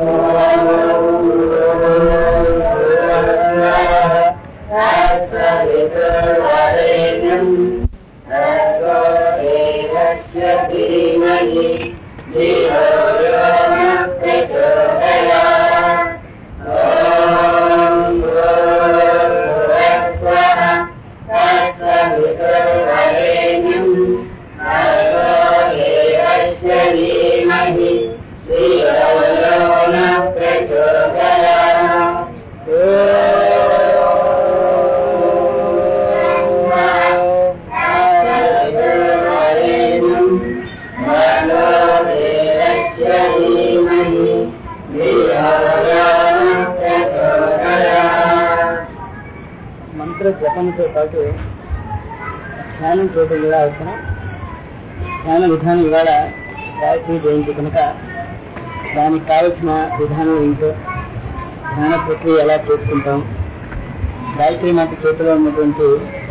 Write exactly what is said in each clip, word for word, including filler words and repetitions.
జపంతో పాటు ధ్యానం చేయడం కూడా అవసరం. ధ్యాన విధానం ఇవాళ గాయత్రి జయంతి కనుక దానికి కావలసిన విధానం ఏంటో, ధ్యాన ప్రక్రియ ఎలా చేసుకుంటాం, గాయత్రి మాత చేతిలో ఉన్నటువంటి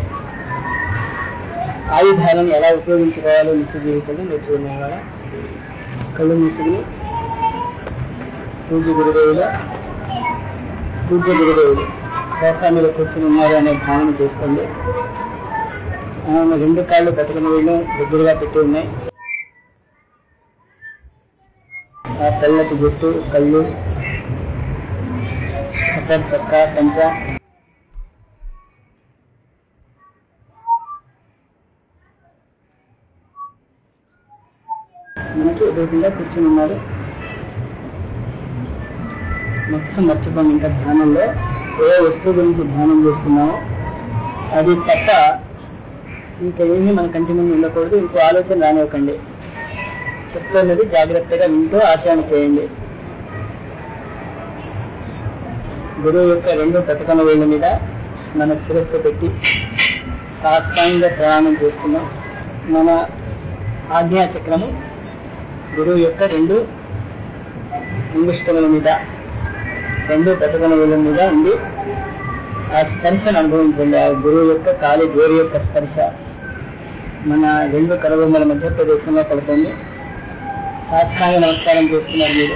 ఆయుధాలను ఎలా ఉపయోగించుకోవాలో నిత్య జీవితంలో నేర్చుకున్నాం. ఇవాళ కళ్ళు మూసుకుని పూజ గురుదేవులు పూజ్య గురుదేవులు సోఫా మీద కూర్చుని ఉన్నారు అనే భావన చేసుకోండి. ఆయన రెండు కాళ్ళు పట్టుకుని వీళ్ళు దగ్గరగా పెట్టి ఉన్నాయి. ఆ తెల్లటి జుట్టు, కళ్ళు, అసలు చక్క పంచ మనకి ఎదురుగా కూర్చుని ఉన్నారు. మొత్తం మర్చిపోండి. ఇంకా ధ్యానంలో ఏ వస్తువు గురించి ధ్యానం చేస్తున్నామో అది తప్ప ఇంకా ఏమీ మన కంటి ముందు ఉండకూడదు. ఇంకో ఆలోచన రానివ్వకండి. చెప్తున్నది జాగ్రత్తగా వింటూ ఆచరణ చేయండి. గురువు యొక్క రెండు పథకం వేళ్ల మీద మన శిరస్సు పెట్టి సాష్టాంగ ప్రయాణం చేస్తున్నాం. మన ఆజ్ఞాచక్రము గురువు యొక్క రెండు అంగుష్టముల మీద రెండు పథకం వేళ్ల మీద ఉంది. ఆ స్పర్శను అనుభవించండి. ఆ గురువు యొక్క కాలి గోరు యొక్క స్పర్శ మన రెండు కరబొమ్మల మధ్య ప్రదేశంలో పడుతుంది. సాష్టాంగ నమస్కారం చేస్తున్నారు మీరు.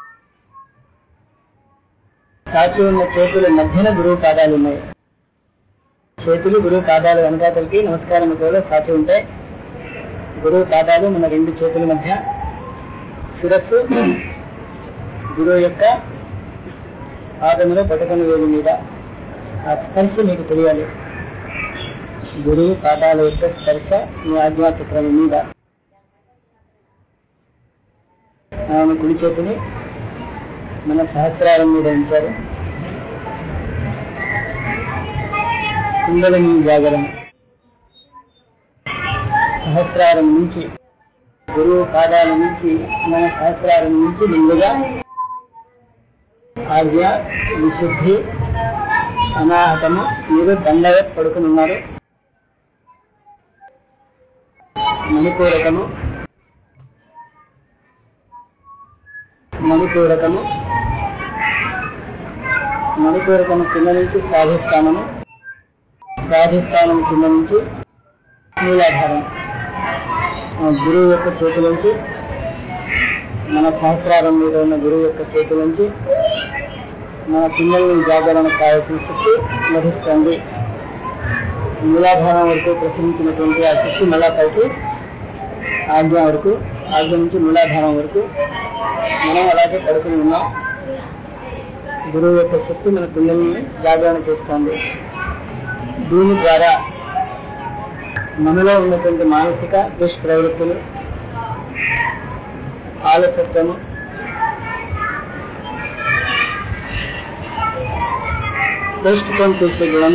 సాచి ఉన్న చేతుల మధ్యన గురువు పాదాలు ఉన్నాయి. చేతులు గురువు పాదాలు వెనకాతలకి నమస్కారం కూడా సాచి ఉంటాయి. గురువు పాదాలు మన రెండు చేతుల మధ్య, శిరస్సు గురువు యొక్క పాదములో పట్టుకుని వేలు మీద. ఆ స్పర్శ మీకు తెలియాలి. గురువు పాదాల యొక్క స్పర్శ మీ ఆజ్ఞాచక్రం మీద. ఆయన కుడి చేతిని మన సహస్రారం మీద ఉంచారు. కుండలిని జాగరణ సహస్రారం నుంచి, గురువు పాదాల నుంచి మన సహస్రారం నుంచి నిండుగా ఆజ్ఞ, విశుద్ధి, అనాహతము మీరు దండగా పడుకుని ఉన్నారు. మణిపూరకము మణిపూరకము మణిపూరకము కింద నుంచి స్వాధిష్టానము, స్వాధిష్టానం కింద నుంచి మూలాధారం. గురువు యొక్క చేతి నుంచి, మన సహస్రారం మీద ఉన్న గురువు యొక్క చేతి నుంచి మన పిల్లల్ని జాగరణ కావాల్సిన శక్తి లభిస్తుంది. మూలాధారం వరకు ప్రసరించినటువంటి ఆ శక్తి మళ్ళా పైకి ఆజ్ఞ వరకు, ఆజ్ఞ నుంచి మూలాధారం వరకు మనం అలాగే పడుకుని ఉన్నాం. గురువు యొక్క శక్తి మన పిల్లల్ని జాగరణ చేస్తుంది. దీని ద్వారా మనలో ఉన్నటువంటి మానసిక దుష్ప్రవృత్తులు, ఆలస్యము, దృష్టికోణం చేసే గుణం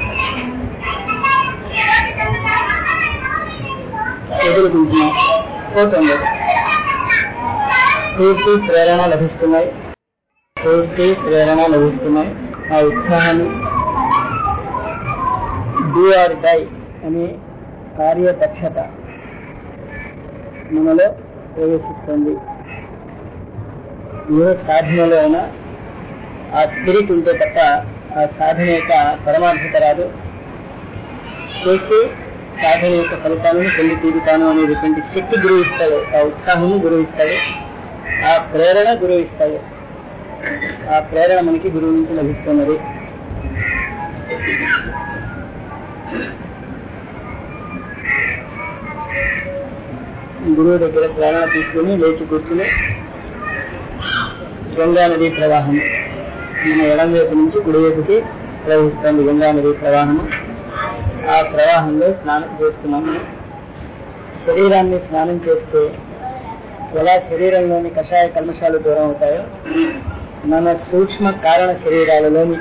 ఎదుర్కొంటున్నాం పోతుంది. పూర్తి ప్రేరణ లభిస్తున్నాయి పూర్తి ప్రేరణ లభిస్తున్నాయి ఆ ఉత్సాహాన్ని డూ ఆర్ డై అనే కార్యదక్షత మనలో ప్రవేశిస్తుంది. ఏ సాధనలో అయినా ఆ స్పిరిట్ ఉంటే తప్ప ఆ సాధన యొక్క పరమార్థత రాదు. చేసి సాధన యొక్క ఫలితాలను పొంది తీరుతాను అనేటువంటి శక్తి గురువు ఇస్తాడు. ఆ ఉత్సాహము గురువు ఇస్తాడు. ఆ ప్రేరణ గురువు ఇస్తాడు. ఆ ప్రేరణ మనకి గురువు నుంచి లభిస్తున్నది. గురువు దగ్గర ప్రేరణ తీసుకుని లేచి కూర్చుని గంగా నదీ ప్రవాహం మన ఎడం వైపు నుంచి కుడి వైపుకి ప్రవహిస్తుంది. గంగా నదీ ప్రవాహము. ఆ ప్రవాహంలో స్నానం చేస్తున్నాము. శరీరాన్ని స్నానం చేస్తే ఎలా శరీరంలోని కషాయ కల్మషాలు దూరం అవుతాయో, మన సూక్ష్మ కారణ శరీరాలలోని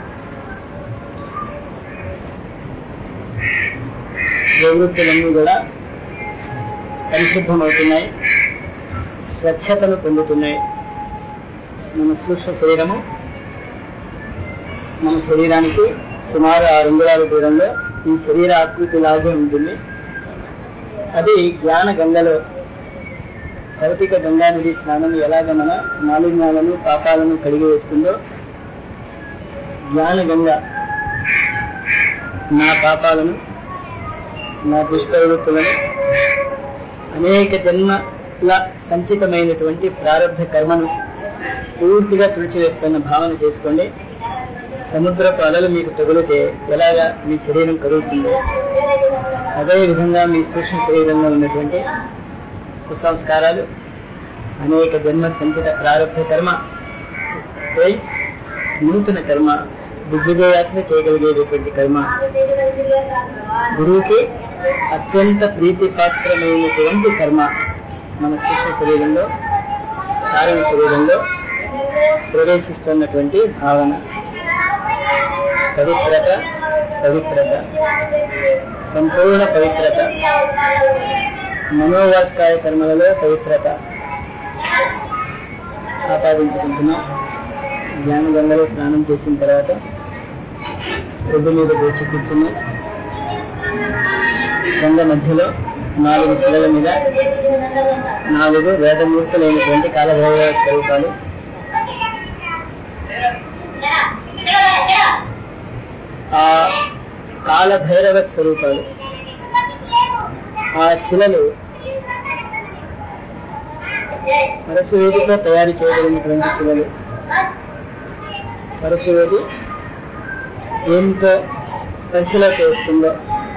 ప్రవృత్తులన్నీ కూడా పరిశుద్ధమవుతున్నాయి, స్వచ్ఛతను పొందుతున్నాయి. మన సూక్ష్మ శరీరము మన శరీరానికి సుమారు ఆరు అంగుళాల దూరంలో ఈ శరీర ఆకృతి లాగే ఉంటుంది. అది జ్ఞాన గంగలో భౌతిక గంగా నది స్నానం ఎలాగ మన మాలిన్యాలను పాపాలను కడిగి వేస్తుందో, జ్ఞాన గంగ నా పాపాలను, నా దుష్ప్రవృత్తులను, అనేక జన్మల సంచితమైనటువంటి ప్రారంభ కర్మను పూర్తిగా తుడిచివేస్తున్న భావన చేసుకోండి. సముద్రపు అలలు మీకు తగులితే ఎలాగా మీ శరీరం కరుగుతుందో, అదే విధంగా మీ సూక్ష్మ శరీరంలో ఉన్నటువంటి కుసంస్కారాలు, అనేక జన్మ సంచిత ప్రారంభ కర్మ, నూతన కర్మ, దిగ్విజయాత్మ చేయగలిగేటటువంటి కర్మ, గురువుకి అత్యంత ప్రీతిపాత్రమైనటువంటి కర్మ మన సూక్ష్మ శరీరంలో, కారణ శరీరంలో ప్రవేశిస్తున్నటువంటి భావన. పవిత్రత, పవిత్రత, సంపూర్ణ పవిత్రత, మనోవాక్కాయ కర్మలలో పవిత్రత ఆపాదించుకుంటున్నాం. జ్ఞాన గంగలో స్నానం చేసిన తర్వాత ఒడ్డు మీద దోచి కూర్చున్నాం. గంగ మధ్యలో నాలుగు శిలల మీద నాలుగు వేదమూర్తులైనటువంటి కాలభైరవ స్వరూపాలు. ఆ కాలభైరవ స్వరూపాలు, ఆ శిలలు పరశువేదితో తయారు చేయబడినటువంటి శిలలు. పరశువేది ఎంతో స్పర్శలో చేస్తుందో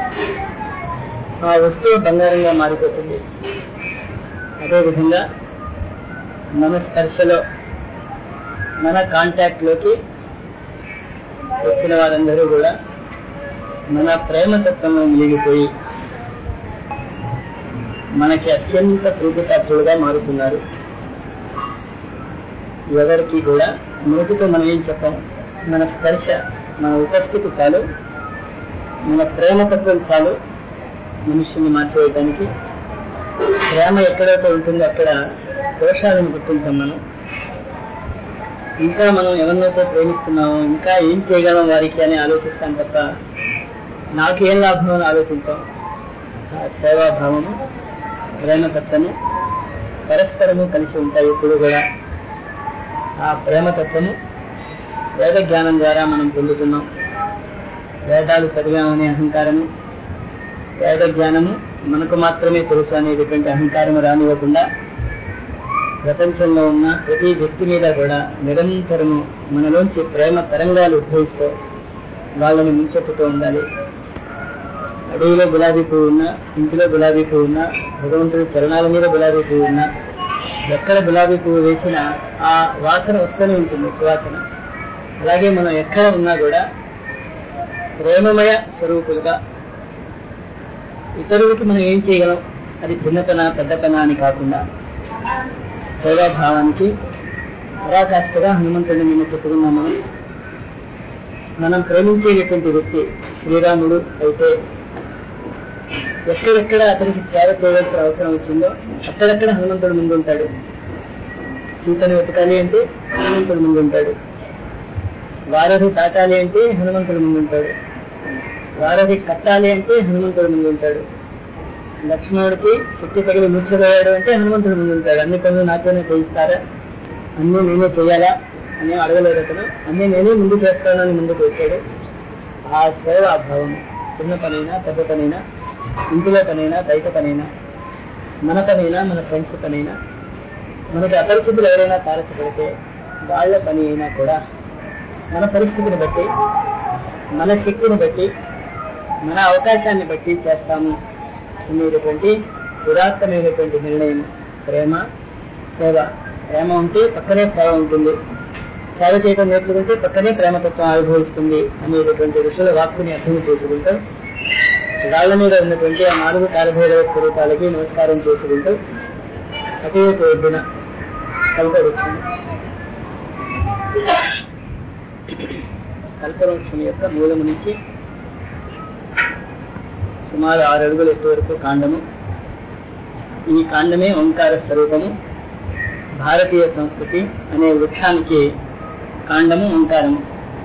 ఆ వస్తువు బంగారంగా మారిపోతుంది. అదేవిధంగా మన స్పర్శలో, మన కాంటాక్ట్ లోకి వచ్చిన వారందరూ కూడా మన ప్రేమతత్వంలో మునిగిపోయి మనకి అత్యంత ప్రీతిపాత్రులుగా మారుతున్నారు. ఎవరికి కూడా నోటితో మనం ఏం చెప్పాం, మన స్పర్శ, మన ఉపస్థితి చాలు, మన ప్రేమతత్వం చాలు మనుష్యుని మార్చేయడానికి. ప్రేమ ఎక్కడైతే ఉంటుందో అక్కడ దోషాలను గుర్తించాం మనం. ఇంకా మనం ఎవరినైతే ప్రేమిస్తున్నామో ఇంకా ఏం చేయగలం వారికి అని ఆలోచిస్తాం తప్ప నాకు ఏం లాభం అని ఆలోచించాం. ఆ సేవాభావము, ప్రేమతత్వము పరస్పరము కలిసి ఉంటాయి ఎప్పుడు కూడా. ఆ ప్రేమతత్వము వేద జ్ఞానం ద్వారా మనం పొందుతున్నాం. వేదాలు చదివామనే అహంకారము, వేద జ్ఞానము మనకు మాత్రమే తెలుసు అనేటువంటి అహంకారము రానివ్వకుండా ప్రపంచంలో ఉన్న ప్రతి వ్యక్తి మీద కూడా నిరంతరము మనలోంచి ప్రేమ తరంగాలు ఉద్భవిస్తూ వాళ్ళని ముంచెత్తుతూ ఉండాలి. అడవిలో గులాబీ పువ్వు ఉన్నా, ఇంటిలో గులాబీ పువ్వు ఉన్నా, భగవంతుడి చరణాల మీద గులాబీ పువ్వు ఉన్నా, ఎక్కడ గులాబీ పువ్వు వేసినా ఆ వాసన వస్తూనే ఉంటుంది, సువాసన. అలాగే మనం ఎక్కడ ఉన్నా కూడా ప్రేమమయ స్వరూపులుగా ఇతరులకి మనం ఏం చేయగలం, అది చిన్నతన పెద్దతన అని కాకుండా సేవాభావానికి పరాకాష్ఠగా హనుమంతుడిని నిన్న చెప్పుకున్నాం. మనం మనం ప్రేమించేటటువంటి వ్యక్తి శ్రీరాముడు అయితే ఎక్కడెక్కడ అతనికి సేవ చేయవలసిన అవసరం వచ్చిందో అక్కడెక్కడ హనుమంతుడు ముందుంటాడు. సీతను వెతకాలి అంటే హనుమంతుడు ముందుంటాడు. వారధి దాటాలి అంటే హనుమంతుడు ముందుంటాడు. వారధి కట్టాలి అంటే హనుమంతుడు ముందుంటాడు. లక్ష్మణుడికి శక్తి తగిలి మూర్ఛపోయాడు అంటే హనుమంతుడు ముందుంటాడు. అన్ని పనులు నాతోనే చేయిస్తారా, అన్నీ నేనే చేయాలా అని అడగలేదు అతను. అన్నీ నేనే ముందు చేస్తానని ముందుకు వచ్చాడు. ఆ సేవాభావం చిన్న పనైనా పెద్ద పనైనా, ఇంటిలో పనైనా బయట పనైనా, మన పనైనా మన ఫ్రెండ్స్ పనైనా, మనకి అపరిస్థితులు ఎవరైనా తారసపడితే వాళ్ళ పని అయినా కూడా మన పరిస్థితిని బట్టి, మన శక్తిని బట్టి, మన అవకాశాన్ని బట్టి చేస్తాము అనేటువంటి ఉదాత్తమైనటువంటి నిర్ణయం ప్రేమ సేవ. ప్రేమ ఉంటే పక్కనే సేవ ఉంటుంది, సేవ చేయడం నేర్చుకుంటే పక్కనే ప్రేమతత్వం అనుభవిస్తుంది అనేటటువంటి ఋషుల వాక్కుని అర్థం చేసుకుంటూ రాళ్ల మీద ఉన్నటువంటి ఆ నాలుగు కాలభైరవ స్వరూపాలకి నమస్కారం చేసుకుంటూ అటువైపు ఒడ్డున కల్పవృక్షం కల్పవృక్షం యొక్క మూలము నుంచి సుమారు ఆరు అడుగుల ఎత్తు వరకు కాండము. ఈ కాండమే ఓంకార స్వరూపము. భారతీయ సంస్కృతి అనే వృక్షానికి కాండము ఓంకారము.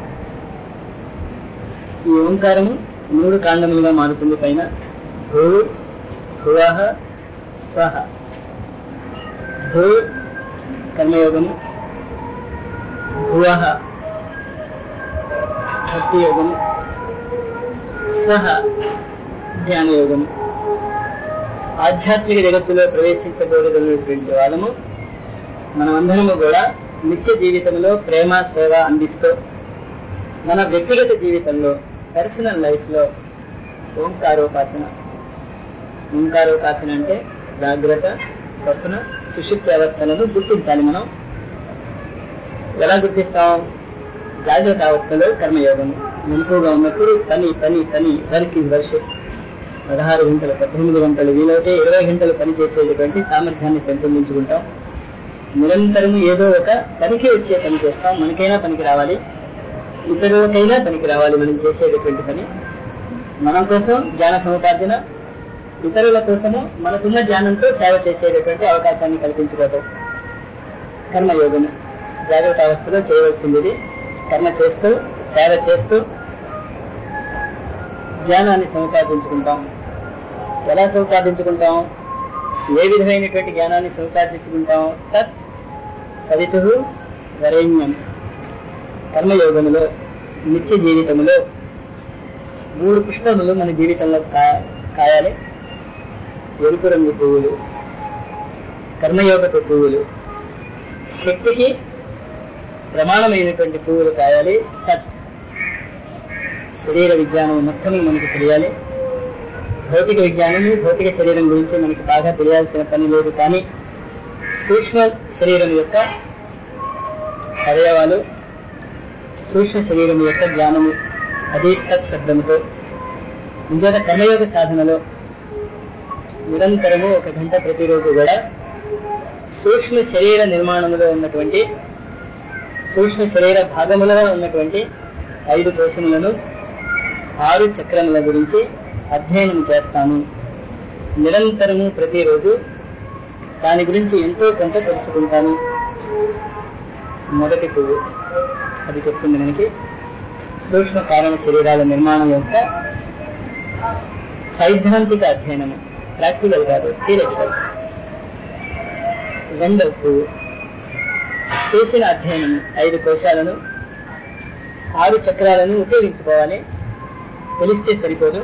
ఈ ఓంకారము మూడు కాండములుగా మారుతుంది. పైన భూ భువః స్వః. భూ కర్మయోగము, భువః భక్తి యోగము, స్వః ధ్యానయోగము. ఆధ్యాత్మిక జగత్తులో ప్రవేశించబోతున్నటువంటి వాళ్ళము మనమందరము కూడా నిత్య జీవితంలో ప్రేమ సేవ అందిస్తూ మన వ్యక్తిగత జీవితంలో పర్సనల్ లైఫ్ లో ఓంకారోపాసన. ఓంకారోపాసన అంటే జాగ్రత్త, స్వప్న, సుషుప్తి అవస్థలను గుర్తించాలి. మనం ఎలా గుర్తిస్తాం? జాగ్రత్త అవస్థలో కర్మయోగము, మెలకువగా ఉన్నప్పుడు పని పని పని వర్క్ ఇస్ వర్షిప్. పదహారు గంటలు పద్దెనిమిది గంటలు వీలైతే ఇరవై గంటలు పని చేసేటువంటి సామర్థ్యాన్ని పెంపొందించుకుంటాం. నిరంతరం ఏదో ఒక పనికి వచ్చే పని చేస్తాం. మనకైనా పనికి రావాలి, ఇతరులకైనా పనికి రావాలి. మనం చేసేటటువంటి పని మన కోసం జ్ఞాన సముపార్జన, ఇతరుల కోసము మనకున్న జ్ఞానంతో సేవ చేసేటటువంటి అవకాశాన్ని కల్పించుకోవటం కర్మయోగము. జాగ్రత్త అవస్థలో చేయవలసింది కర్మ చేస్తూ సేవ చేస్తూ జ్ఞానాన్ని సముపార్జించుకుంటాం. ఎలా సముపార్జించుకుంటాం? ఏ విధమైనటువంటి జ్ఞానాన్ని సముపార్జించుకుంటాం? తత్ సవితుః వరేణ్యం. కర్మయోగములో నిత్య జీవితంలో మూడు పుష్పములు మన జీవితంలో కాయాలి. ఎరుపు రంగు పువ్వులు, కర్మయోగపు పువ్వులు. శక్తికి ప్రమాణమైనటువంటి పువ్వులు కాయాలి. సత్ శరీర విజ్ఞానం మొత్తం మనకు తెలియాలి. భౌతిక విజ్ఞానము, భౌతిక శరీరం గురించి మనకి బాగా తెలియాల్సిన పని లేదు. కానీ సూక్ష్మ శరీరం యొక్క అవయవాలు, సూక్ష్మ శరీరం యొక్క జ్ఞానము, అది తత్ శబ్దముతో. ఇంకొక కర్మయోగ సాధనలో నిరంతరము ఒక గంట ప్రతిరోజు కూడా సూక్ష్మ శరీర నిర్మాణంలో ఉన్నటువంటి, సూక్ష్మ శరీర భాగములలో ఉన్నటువంటి ఐదు కోశములను, ఆరు చక్రముల గురించి అధ్యయనం చేస్తాను. నిరంతరము ప్రతిరోజు దాని గురించి ఎంతో కొంత తెలుసుకుంటాను. మొదటి పువ్వు అది చెప్తుంది మనకి సూక్ష్మ కారణ శరీరాల నిర్మాణం యొక్క సైద్ధాంతిక అధ్యయనము, ప్రాక్టికల్ కాదు, థియరిటికల్. రెండవ పువ్వు చేసిన అధ్యయనము, ఐదు కోశాలను, ఆరు చక్రాలను ఉపయోగించుకోవాలి. తెలిస్తే సరిపోదు.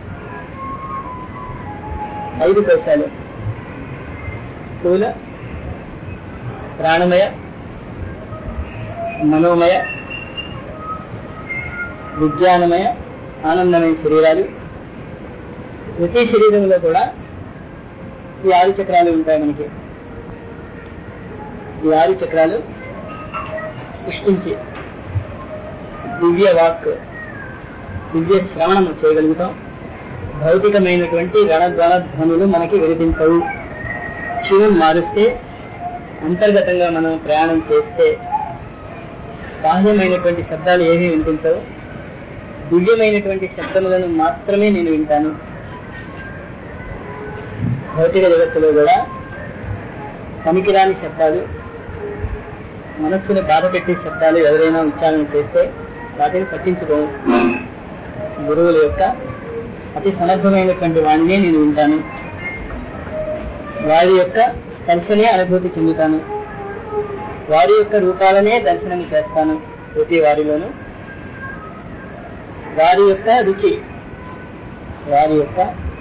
ఐదు కోశాలు స్థూల, ప్రాణమయ, మనోమయ, విజ్ఞానమయ, ఆనందమయ శరీరాలు. ప్రతి శరీరంలో కూడా ఈ ఆరు చక్రాలు ఉంటాయి మనకి. ఈ ఆరు చక్రాలు పుష్పించి దివ్య వాక్, దివ్య శ్రవణము చేయగలుగుతాం. భౌతికమైనటువంటి రణధ్వన ధ్వనులు మనకి వినిపించవు. శివం మారుస్తే, అంతర్గతంగా మనం ప్రయాణం చేస్తే బాహ్యమైనటువంటి శబ్దాలు ఏమీ వినిపించవు. దివ్యమైనటువంటి శబ్దములను మాత్రమే నేను వింటాను. భౌతిక జగత్తులో కూడా పనికిరాని శబ్దాలు, మనస్సును బాధ పెట్టే శబ్దాలు ఎవరైనా ఉచ్చారణ చేస్తే వాటిని పట్టించుకోను. గురువుల యొక్క అతి సమర్థమైనటువంటి వాణినే నేను వింటాను. వారి యొక్క స్పర్శనే అనుభూతి చెందుతాను. వారి యొక్క రూపాలనే దర్శనం చేస్తాను. ప్రతి వారిలోనూ వారి యొక్క రుచి, వారి యొక్క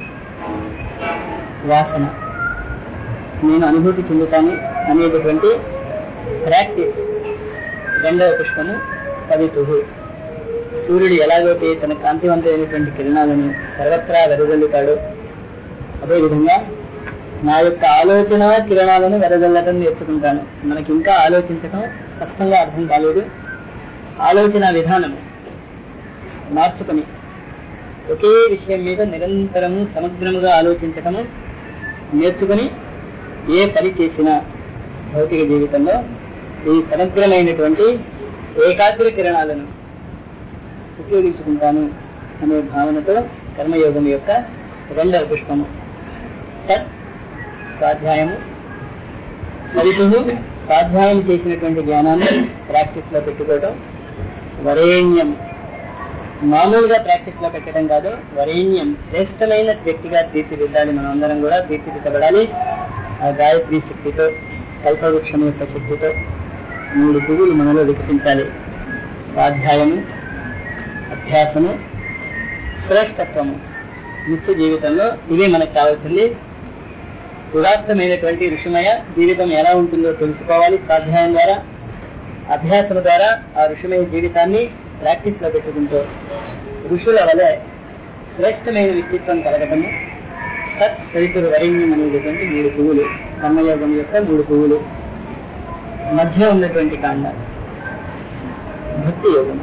వాసన నేను అనుభూతి చెందుతాను అనేటటువంటి ప్రాక్టీస్ రెండవ పుష్పము సవితుహు. సూర్యుడు ఎలాగైతే తన కాంతివంతమైనటువంటి కిరణాలను సర్వత్రా వెదజల్లుతాడో అదేవిధంగా నా యొక్క ఆలోచన కిరణాలను వెదజల్లటం నేర్చుకుంటాను. మనకి ఇంకా ఆలోచించటం స్పష్టంగా అర్థం కాలేదు. ఆలోచన విధానము మార్చుకుని ఒకే విషయం మీద నిరంతరము సమగ్రముగా ఆలోచించటము నేర్చుకుని ఏ పని చేసినా భౌతిక జీవితంలో ఈ సమగ్రమైనటువంటి ఏకాగ్ర కిరణాలను ఉపయోగించుకుంటాను అనే భావనతో కర్మయోగం యొక్క రెండవ పుష్పము సత్ స్వాధ్యాయము. సవితును స్వాధ్యాయం చేసినటువంటి జ్ఞానాన్ని ప్రాక్టీస్ లో పెట్టుకోవటం. వరేణ్యం మామూలుగా ప్రాక్టీస్ లో పెట్టడం కాదు, వరేణ్యం శ్రేష్టమైన వ్యక్తిగా తీర్చిదిద్దాలి. మనం అందరం కూడా తీర్చిదిద్దబడాలి. ఆ గాయత్రి శక్తితో, కల్పవృక్షం యొక్క శక్తితో మూడు పువ్వులు మనలో వికసించాలి. స్వాధ్యాయము, అభ్యాసము, శ్రేష్టత్వము. నిత్య జీవితంలో ఇవే మనకు కావాల్సింది. ఉదాత్తమైనటువంటి ఋషిమయ జీవితం ఎలా ఉంటుందో తెలుసుకోవాలి స్వాధ్యాయం ద్వారా. అభ్యాసం ద్వారా ఆ ఋషిమయ జీవితాన్ని ప్రాక్టీస్ లో పెట్టుకుంటూ ఋషుల వలె శ్రేష్టమైన వ్యక్తిత్వం కలగటము. సత్ సవితురు వరేణ్యం అనేటువంటి మూడు పువ్వులు, కర్మయోగం యొక్క మూడు పువ్వులు. మధ్య ఉన్నటువంటి కాండ భక్తి యోగం.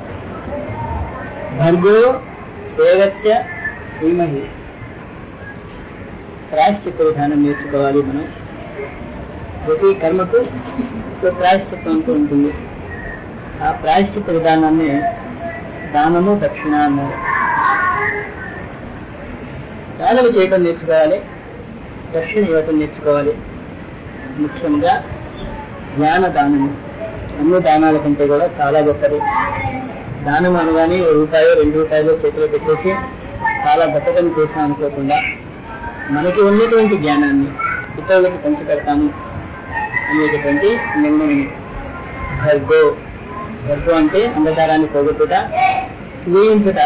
భర్గో దేవస్య ధీమహి. ప్రాయశ్చిత్త విధానం నేర్చుకోవాలి మనం. ప్రతి కర్మకు ప్రాయశ్చిత్తం అంటూ ఉంటుంది. ఆ ప్రాయశ్చిత్త విధానాన్ని దానము దక్షిణ అన్నారు. దానము చేయటం నేర్చుకోవాలి, దక్షిణ ఇవ్వటం నేర్చుకోవాలి. ముఖ్యంగా జ్ఞాన దానము అన్ని దానాల కంటే కూడా చాలా గొప్పది. దానం అనగానే రూపాయో రెండు రూపాయలు చేతిలో పెట్టేసి చాలా గొప్పతనం చేసాం అనుకోకుండా మనకి ఉన్నటువంటి జ్ఞానాన్ని ఇతరులకు పంచి పెడతాము అనేటటువంటి నిర్ణయం. భర్గో భర్గో అంటే అంధకారాన్ని పోగొట్టుట, వేయించుట.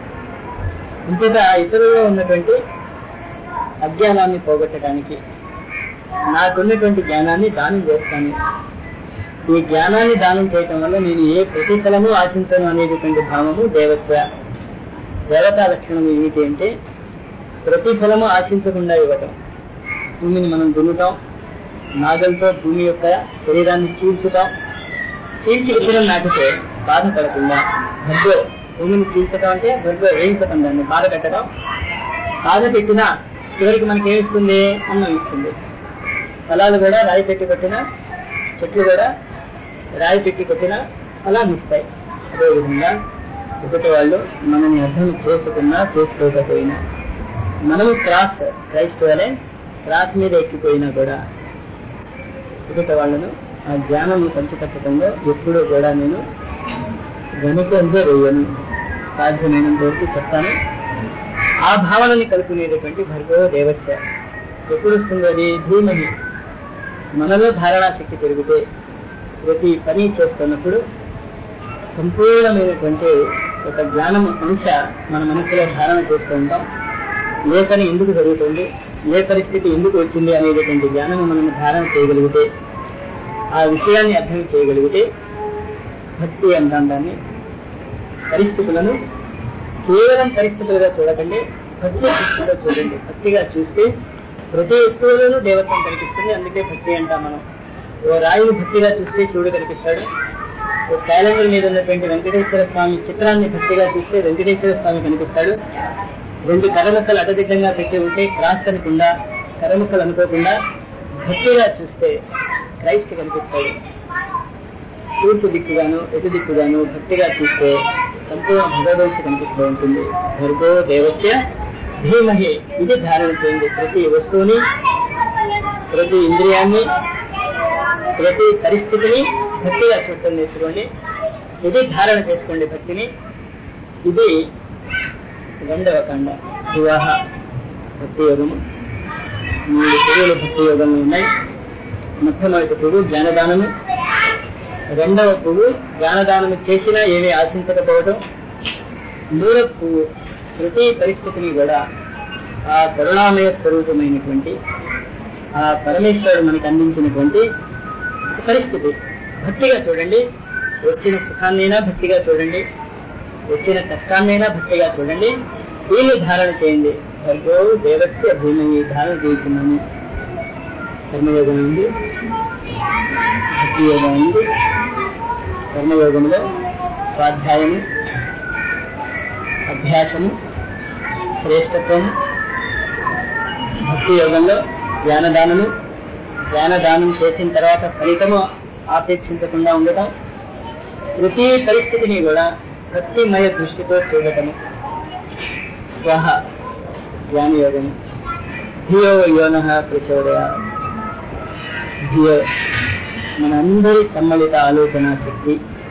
ఇంతట ఇతరులలో ఉన్నటువంటి అజ్ఞానాన్ని పోగొట్టడానికి నాకున్నటువంటి జ్ఞానాన్ని దానం చేస్తాను. ఈ జ్ఞానాన్ని దానం చేయటం వల్ల నేను ఏ ప్రతిఫలము ఆశించను అనేటటువంటి భావము దేవత్వ. దేవతా లక్షణం ఏమిటి అంటే ప్రతిఫలము ఆశించకుండా ఇవ్వటం. భూమిని మనం దున్నుతాం, నాగంతో భూమి యొక్క శరీరాన్ని చీల్చుతాం. చీల్చి విత్తనం నాటితే బాధపడకుండా భర్గో భూమిని చీల్చటం అంటే భర్గో వేయించటం, దాన్ని బాధ పెట్టడం. బాధ పెట్టినా చివరికి మనకి ఏమిస్తుంది? అన్నం ఇస్తుంది. ఫలాలు కూడా రాయి పెట్టి కొట్టినా, చెట్లు కూడా రాయి పెట్టి కొట్టినా అలా నిస్తాయి. అదేవిధంగా ఒకటి వాళ్ళు మనని అర్థం చేసుకున్నా చేసుకోకపోయినా, మనము క్రాస్ క్రైస్ట్ వలె క్రాస్ మీద ఎక్కిపోయినా కూడా ఒకటి వాళ్ళను ఆ జ్ఞానం పంచిపెట్టడంలో ఎప్పుడూ కూడా నేను వెనుకంజ వేయను. సాధ్యమైనంత వరకు చెప్తాను. ఆ భావనని కలుపుకునేటటువంటి భర్గవ దేవస్య ఎప్పుడు వస్తుందో అది ధీమహి. మనలో ధారణా శక్తి పెరిగితే ప్రతి పని చేస్తున్నప్పుడు సంపూర్ణమైనటువంటి ఒక జ్ఞానం అంశ మన మనసులో ధారణ చేస్తూ ఉంటాం. ఏ పని ఎందుకు జరుగుతుంది, ఏ పరిస్థితి ఎందుకు వచ్చింది అనేటటువంటి జ్ఞానం మనం ధారణ చేయగలిగితే, ఆ విషయాన్ని అర్థం చేయగలిగితే భక్తి అంటాం దాన్ని. పరిస్థితులను కేవలం పరిస్థితులుగా చూడకండి, భక్తి దృష్టిలో చూడండి. భక్తిగా చూస్తే ప్రతి వస్తువులోనూ దేవత్వం కనిపిస్తుంది. అందుకే భక్తి అంటాం మనం. ఓ రాయిని భక్తిగా చూస్తే శివుడు కనిపిస్తాడు. ఓ క్యాలెండర్ మీద ఉన్నటువంటి వెంకటేశ్వర స్వామి చిత్రాన్ని భక్తిగా చూస్తే వెంకటేశ్వర స్వామి కనిపిస్తాడు. రెండు కర్రముక్కలు అడ్డదిడ్డంగా పెట్టి ఉంటే క్రాస్ అనకుండా, కర్రముక్కలు అనుకోకుండా భక్తిగా చూస్తే క్రైస్ట్ కనిపిస్తాడు. తూర్పు దిక్కుగాను ఎటు దిక్కుగాను భక్తిగా చూస్తే సంపూర్ణ భగవద్గీత కనిపిస్తూ ఉంటుంది. భర్గో దేవస్య ధీమహి. ఇది ధారణ చేయండి. ప్రతి వస్తువుని, ప్రతి ఇంద్రియాన్ని, ప్రతి పరిస్థితిని భక్తిగా చూడటం నేర్చుకోండి. ఇది ధారణ చేసుకోండి భక్తిని. ఇది రెండవ కాండ వివాహ భక్తి యోగము. మూడు పువ్వులు భక్తి యోగంలో ఉన్నాయి. మొట్టమొదటి పువ్వు జ్ఞానదానము. రెండవ పువ్వు జ్ఞానదానము చేసినా ఏమీ ఆశించకపోవడం. మూడవ పువ్వు ప్రతి పరిస్థితిని కూడా ఆ కరుణామయ స్వరూపమైనటువంటి ఆ పరమేశ్వరుడు మనకు అందించినటువంటి పరిస్థితి భక్తిగా చూడండి. వచ్చిన సుఖాన్నైనా భక్తిగా చూడండి, వచ్చిన కష్టాన్నైనా భక్తిగా చూడండి. దీన్ని ధారణ చేయండి. భర్గో దేవస్య ధీమహి ధారణ చేస్తున్నాము. కర్మయోగం ఉంది, భక్తి యోగం ఉంది. కర్మయోగంలో స్వాధ్యాయము, అభ్యాసము, శ్రేష్టత్వము. భక్తి యోగంలో జ్ఞానదానము, జ్ఞానదానం చేసిన తర్వాత ఫలితము ఆపేక్షించకుండా ఉండటం, ప్రతి పరిస్థితిని కూడా భక్తిమయ దృష్టితో చూడటము. స్వహ జ్ఞానయోగము. ధియో యోనః ప్రచోదయాత్. ధియో మనందరి సమ్మలిత ఆలోచన శక్తి,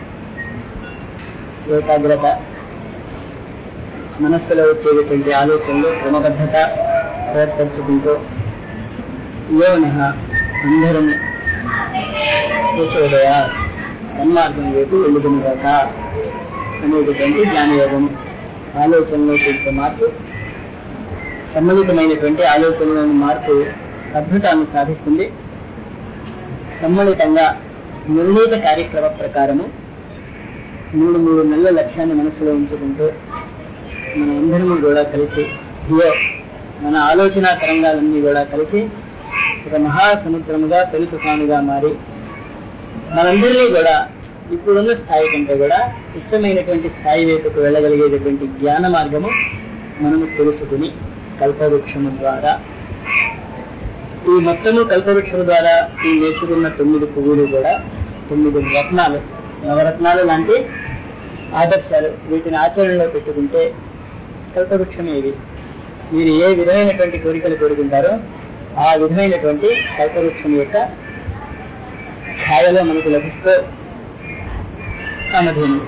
ఏకాగ్రత, మనస్సులో వచ్చేటువంటి ఆలోచనలు క్రమబద్ధత ఏర్పరచుకుంటూ యోనః అందరము ప్రచోదయాత్ సన్మార్గం వైపు ఎలుగునుగాక అనేటువంటి జ్ఞానయోగము. ఆలోచనలో చేసే మార్పు, సమ్మలితమైనటువంటి ఆలోచనలోని మార్పు అద్భుతాన్ని సాధిస్తుంది. సమ్మలితంగా నిర్ణీత కార్యక్రమ ప్రకారము మూడు మూడు నెలల లక్ష్యాన్ని మనసులో ఉంచుకుంటూ మన అందరము కూడా కలిసి ధియో మన ఆలోచన తరంగాలన్నీ కూడా కలిసి ఒక మహాసముద్రముగా తొలి తుఫానుగా మారి మనందరినీ కూడా ఇప్పుడున్న స్థాయి కంటే కూడా ఇష్టమైనటువంటి స్థాయి వైపుకు వెళ్ళగలిగేటటువంటి జ్ఞాన మార్గము మనము తెలుసుకుని కల్పవృక్షము ద్వారా, ఈ మొత్తము కల్పవృక్షము ద్వారా ఈ నేర్చుకున్న తొమ్మిది పువ్వులు కూడా తొమ్మిది రత్నాలు, నవరత్నాలు లాంటి ఆదర్శాలు, వీటిని ఆచరణలో పెట్టుకుంటే కల్పవృక్షమే ఇది. మీరు ఏ విధమైనటువంటి కోరికలు కోరుకుంటారో ఆ విధమైనటువంటి కల్పవృక్షం యొక్క ఛాయలో మనకు లభిస్తూ కామధేను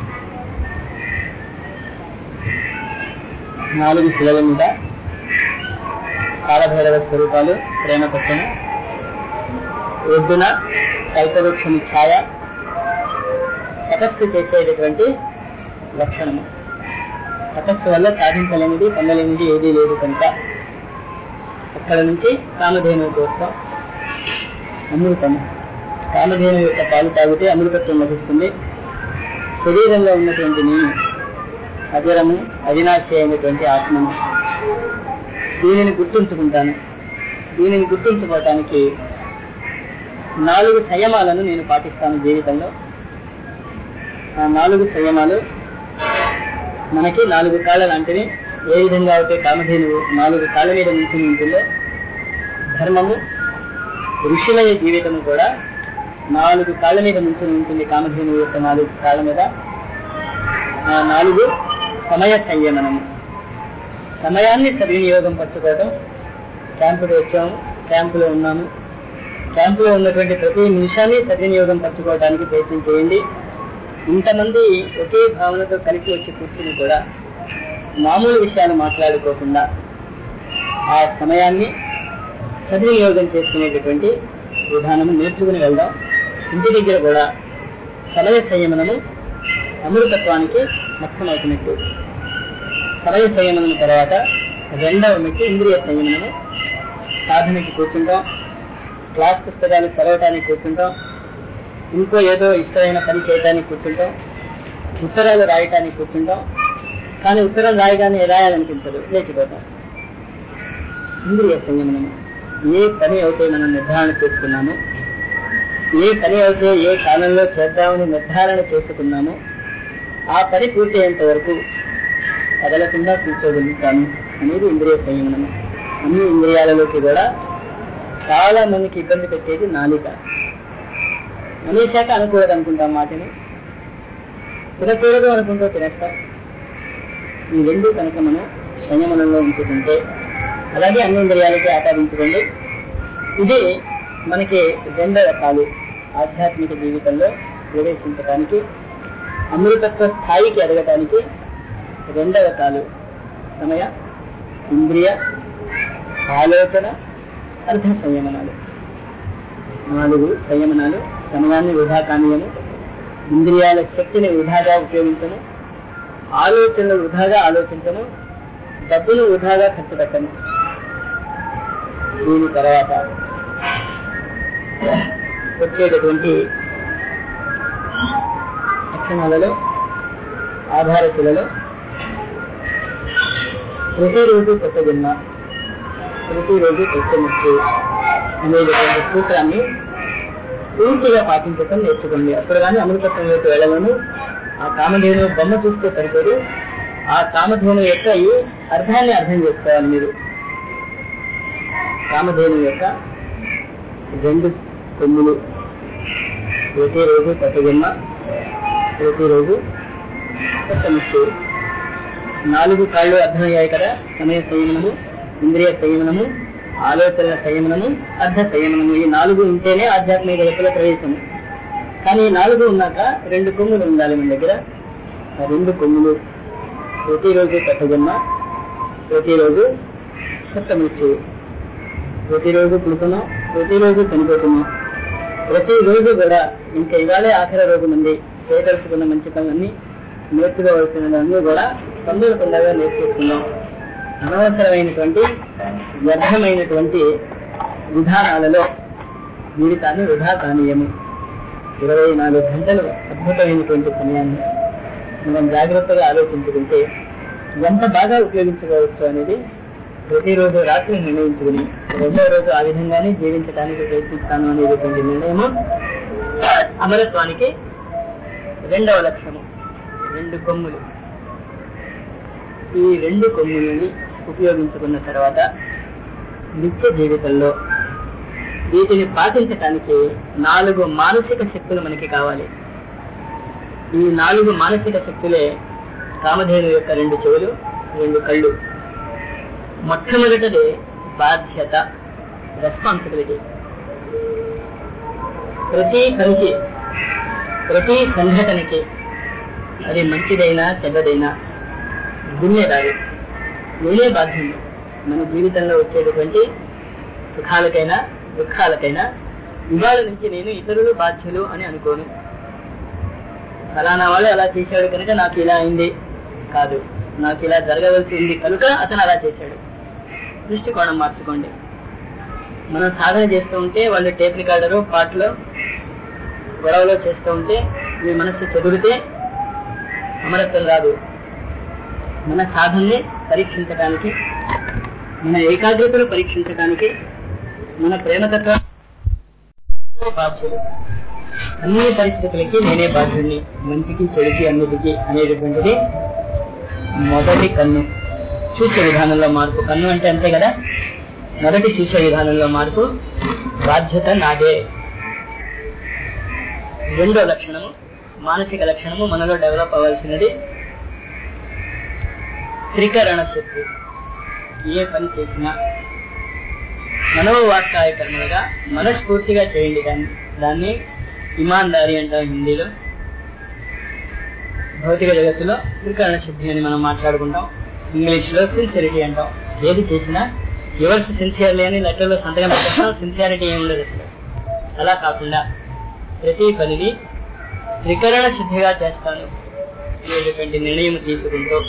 నాలుగు శిలల మీద కాలభైరవ స్వరూపాలు ప్రేమ పచ్చని ఒడ్డున కల్పవృక్షము ఛాయ, తపస్సు చేసేటటువంటి లక్షణము. తపస్సు వల్ల సాధించలేనిది పొందలేనిది ఏదీ లేదు కనుక అక్కడ నుంచి కామధేనువుకు వస్తాం. అమృతము, కామధేను యొక్క పాలు తాగితే అమృతత్వం లభిస్తుంది. శరీరంలో ఉన్నటువంటి నేను అజరము, అవినాశి అయినటువంటి ఆత్మను, దీనిని గుర్తుంచుకుంటాను. దీనిని గుర్తుంచుకోవటానికి నాలుగు సంయమాలను నేను పాటిస్తాను జీవితంలో. ఆ నాలుగు సంయమాలు మనకి నాలుగు కాళ్ళ లాంటివి. ఏ విధంగా అయితే కామధేనువు నాలుగు కాళ్ళ మీద నుంచి ఉంటుందో, ధర్మము, ఋషులయ జీవితము కూడా నాలుగు కాళ్ళ మీద నుంచి ఉంటుంది. కామధేనువు యొక్క నాలుగు కాళ్ళ మీద ఆ నాలుగు సమయ సంయమనము. సమయాన్ని సద్వినియోగం పరచుకోవడం. క్యాంపుకి వచ్చాము, క్యాంపులో ఉన్నాము, క్యాంపులో ఉన్నటువంటి ప్రతి నిమిషాన్ని సద్వినియోగం పరచుకోవడానికి ప్రయత్నం చేయండి. ఇంతమంది ఒకే భావనతో కలిసి వచ్చి కూర్చుని కూడా మామూలు విషయాలు మాట్లాడుకోకుండా ఆ సమయాన్ని సద్వినియోగం చేసుకునేటటువంటి విధానము నేర్చుకుని వెళ్దాం. ఇంటి దగ్గర కూడా సమయ సంయమనము అమృతత్వానికి మొత్తమవుతున్నట్టు. సమయ సంయమనం తర్వాత రెండవ మెట్టు ఇంద్రియ సంయమనము. సాధనకి కూర్చుంటాం, క్లాస్ పుస్తకాలు చదవటానికి కూర్చుంటాం, ఇంకో ఏదో ఇష్టమైన పని చేయడానికి కూర్చుంటాం, ఉత్తరాలు రాయటానికి కూర్చుంటాం. కానీ ఉత్తరం రాయగానే రాయాలనిపించదు, లేచిపోతాం. ఇంద్రియ సంయమనము. ఏ పని అయితే మనం నిర్ధారణ చేసుకున్నామో, ఏ పని అయితే ఏ కాలంలో చేద్దామని నిర్ధారణ చేసుకున్నామో ఆ పని పూర్తి అయ్యేంత వరకు కదలకుండా కూర్చోగలుగుతాను అనేది ఇంద్రియ సంయమనము. అన్ని ఇంద్రియాలలోకి కూడా చాలా మందికి ఇబ్బంది పెట్టేది నాలిక. అనేశాక అనుకూడదు అనుకుంటాం, మాటని తినకూడదు అనుకుంటూ తినేస్తాం. ఈ రెండు కనుక మనం సంయమనంలో ఉంచుకుంటే, అలాగే అన్ని ఇంద్రియాలకి ఆపాదించుకోండి. ఇది మనకి రెండవ కాలు ఆధ్యాత్మిక జీవితంలో ప్రవేశించడానికి, అమృతత్వ స్థాయికి ఎదగటానికి రెండవ కాలు సమయ, ఇంద్రియ, ఆలోచన, అర్ధ సంయమనాలు. నాలుగు సంయమనాలు. సమయాన్ని వృధా కానీయము, ఇంద్రియాల శక్తిని వృధాగా ఉపయోగించను, ఆలోచనలు వృధాగా ఆలోచించను, డబ్బును వృధాగా ఖర్చు పెట్టను. దీని తర్వాత వచ్చేటటువంటి లక్షణాలలో ఆధారశిలలో ప్రతిరోజు కొత్త జన్మ, ప్రతిరోజు కొత్త ముక్తి అనేటువంటి సూత్రాన్ని పూర్తిగా పాటించటం నేర్చుకోండి. అప్పుడు కానీ అమృతత్వం వైపు వెళ్ళలను. ఆ కామధేను బొమ్మ చూస్తే సరిపోదు, ఆ కామధేను యొక్క ఈ అర్థాన్ని అర్థం చేసుకోవాలి మీరు. కామధేను యొక్క రెండు కొమ్ములు, ప్రతిరోజు కొత్త జన్మ, ప్రతిరోజు కొత్త ముక్తి. నాలుగు కాళ్ళు అర్థమయ్యాయి కదా. సమయ సంయమనము, ఇంద్రియ సంయమనము, ఆలోచనల సంయమనము, అర్ధ సంయమనము. ఈ నాలుగు ఉంటేనే ఆధ్యాత్మిక జగత్తులో ప్రవేశము. కానీ ఈ నాలుగు ఉన్నాక రెండు కొమ్ములు ఉండాలి మన దగ్గర. ఆ రెండు కొమ్ములు ప్రతిరోజు కొత్త జన్మ, ప్రతిరోజు కొత్త మృత్యు. ప్రతిరోజు పుడుతున్నాం, ప్రతిరోజు చనిపోతున్నాం. ప్రతిరోజు కూడా ఇంకా ఇవాళే ఆఖరి రోజు మంది చేయదలుచుకున్న మంచి పనులన్నీ, నేర్చుకోవాల్సినవన్నీ కూడా తొందర తొందరగా నేర్చుకుంటున్నాం. అనవసరమైనటువంటి వ్యర్థమైనటువంటి విధానాలలో జీవితాన్ని వృధా కానీయము. ఇరవై నాలుగు గంటలు అద్భుతమైనటువంటి సమయాన్ని మనం జాగ్రత్తగా ఆలోచించుకుంటే ఎంత బాగా ఉపయోగించుకోవచ్చు అనేది ప్రతిరోజు రాత్రి నిర్ణయించుకుని రెండో రోజు ఆ విధంగానే జీవించడానికి ప్రయత్నిస్తాను అనేటువంటి నిర్ణయము అమరత్వానికి రెండవ లక్ష్యము. రెండు కొమ్ములు. ఈ రెండు కొమ్ములని ఉపయోగించుకున్న తర్వాత నిత్య జీవితంలో వీటిని పాటించటానికి నాలుగు మానసిక శక్తులు మనకి కావాలి. ఈ నాలుగు మానసిక శక్తులే కామధేను యొక్క రెండు చెవులు, రెండు కళ్ళు. మొట్టమొదటిది బాధ్యత, రెస్పాన్సిబిలిటీ. ప్రతి పనికి, ప్రతి సంఘటనకి, అది మంచిదైనా చెడ్డదైనా దున్నేదారి, నేనే బాధ్యుడు. మన జీవితంలో వచ్చేటటువంటి సుఖాలకైనా దుఃఖాలకైనా ఇవాళ నుంచి నేను ఇతరులు బాధ్యులు అని అనుకోను. ఫలానా వాడు అలా చేశాడు కనుక నాకు ఇలా అయింది కాదు, నాకు ఇలా జరగవలసి ఉంది కనుక అతను అలా చేశాడు. దృష్టికోణం మార్చుకోండి. మనం సాధన చేస్తూ ఉంటే వాళ్ళు టేప్ రికార్డరు పాటలో గొడవలో చేస్తూ ఉంటే మీ మనస్సు చెదిరితే అమరత్వం రాదు. మన సాధనని పరీక్షించడానికి, మన ఏకాగ్రతను పరీక్షించడానికి, మన ప్రేమతత్వం బాధ్యులు. అన్ని పరిస్థితులకి నేనే బాధ్యుడిని, మంచికి చెడుకి అన్నిటికీ అనేటటువంటిది మొదటి కన్ను. చూసే విధానంలో మార్పు. కన్ను అంటే అంతే కదా, మొదటి చూసే విధానంలో మార్పు. బాధ్యత నాదే. రెండో లక్షణము, మానసిక లక్షణము మనలో డెవలప్ అవ్వాల్సినది త్రికరణ శక్తి. ఏ పని చేసినా మనోవాక్కాయ కర్మలుగా మనస్ఫూర్తిగా చేయండి. దాన్ని దాన్ని ఇమాందారి అంటాం హిందీలో. భౌతిక జగత్తులో త్రికరణ శుద్ధి అని మనం మాట్లాడుకుంటాం. ఇంగ్లీష్ లో సిన్సియరిటీ అంటాం. ఏది చేసినా యువర్స్ సిన్సియర్లీ అని లెటర్లో సంతకం పెట్టడం, సిన్సియారిటీ ఏమి ఉండదు అసలు. అలా కాకుండా ప్రతి పనిని త్రికరణ శుద్ధిగా చేస్తాను అనేటువంటి నిర్ణయం తీసుకుంటూ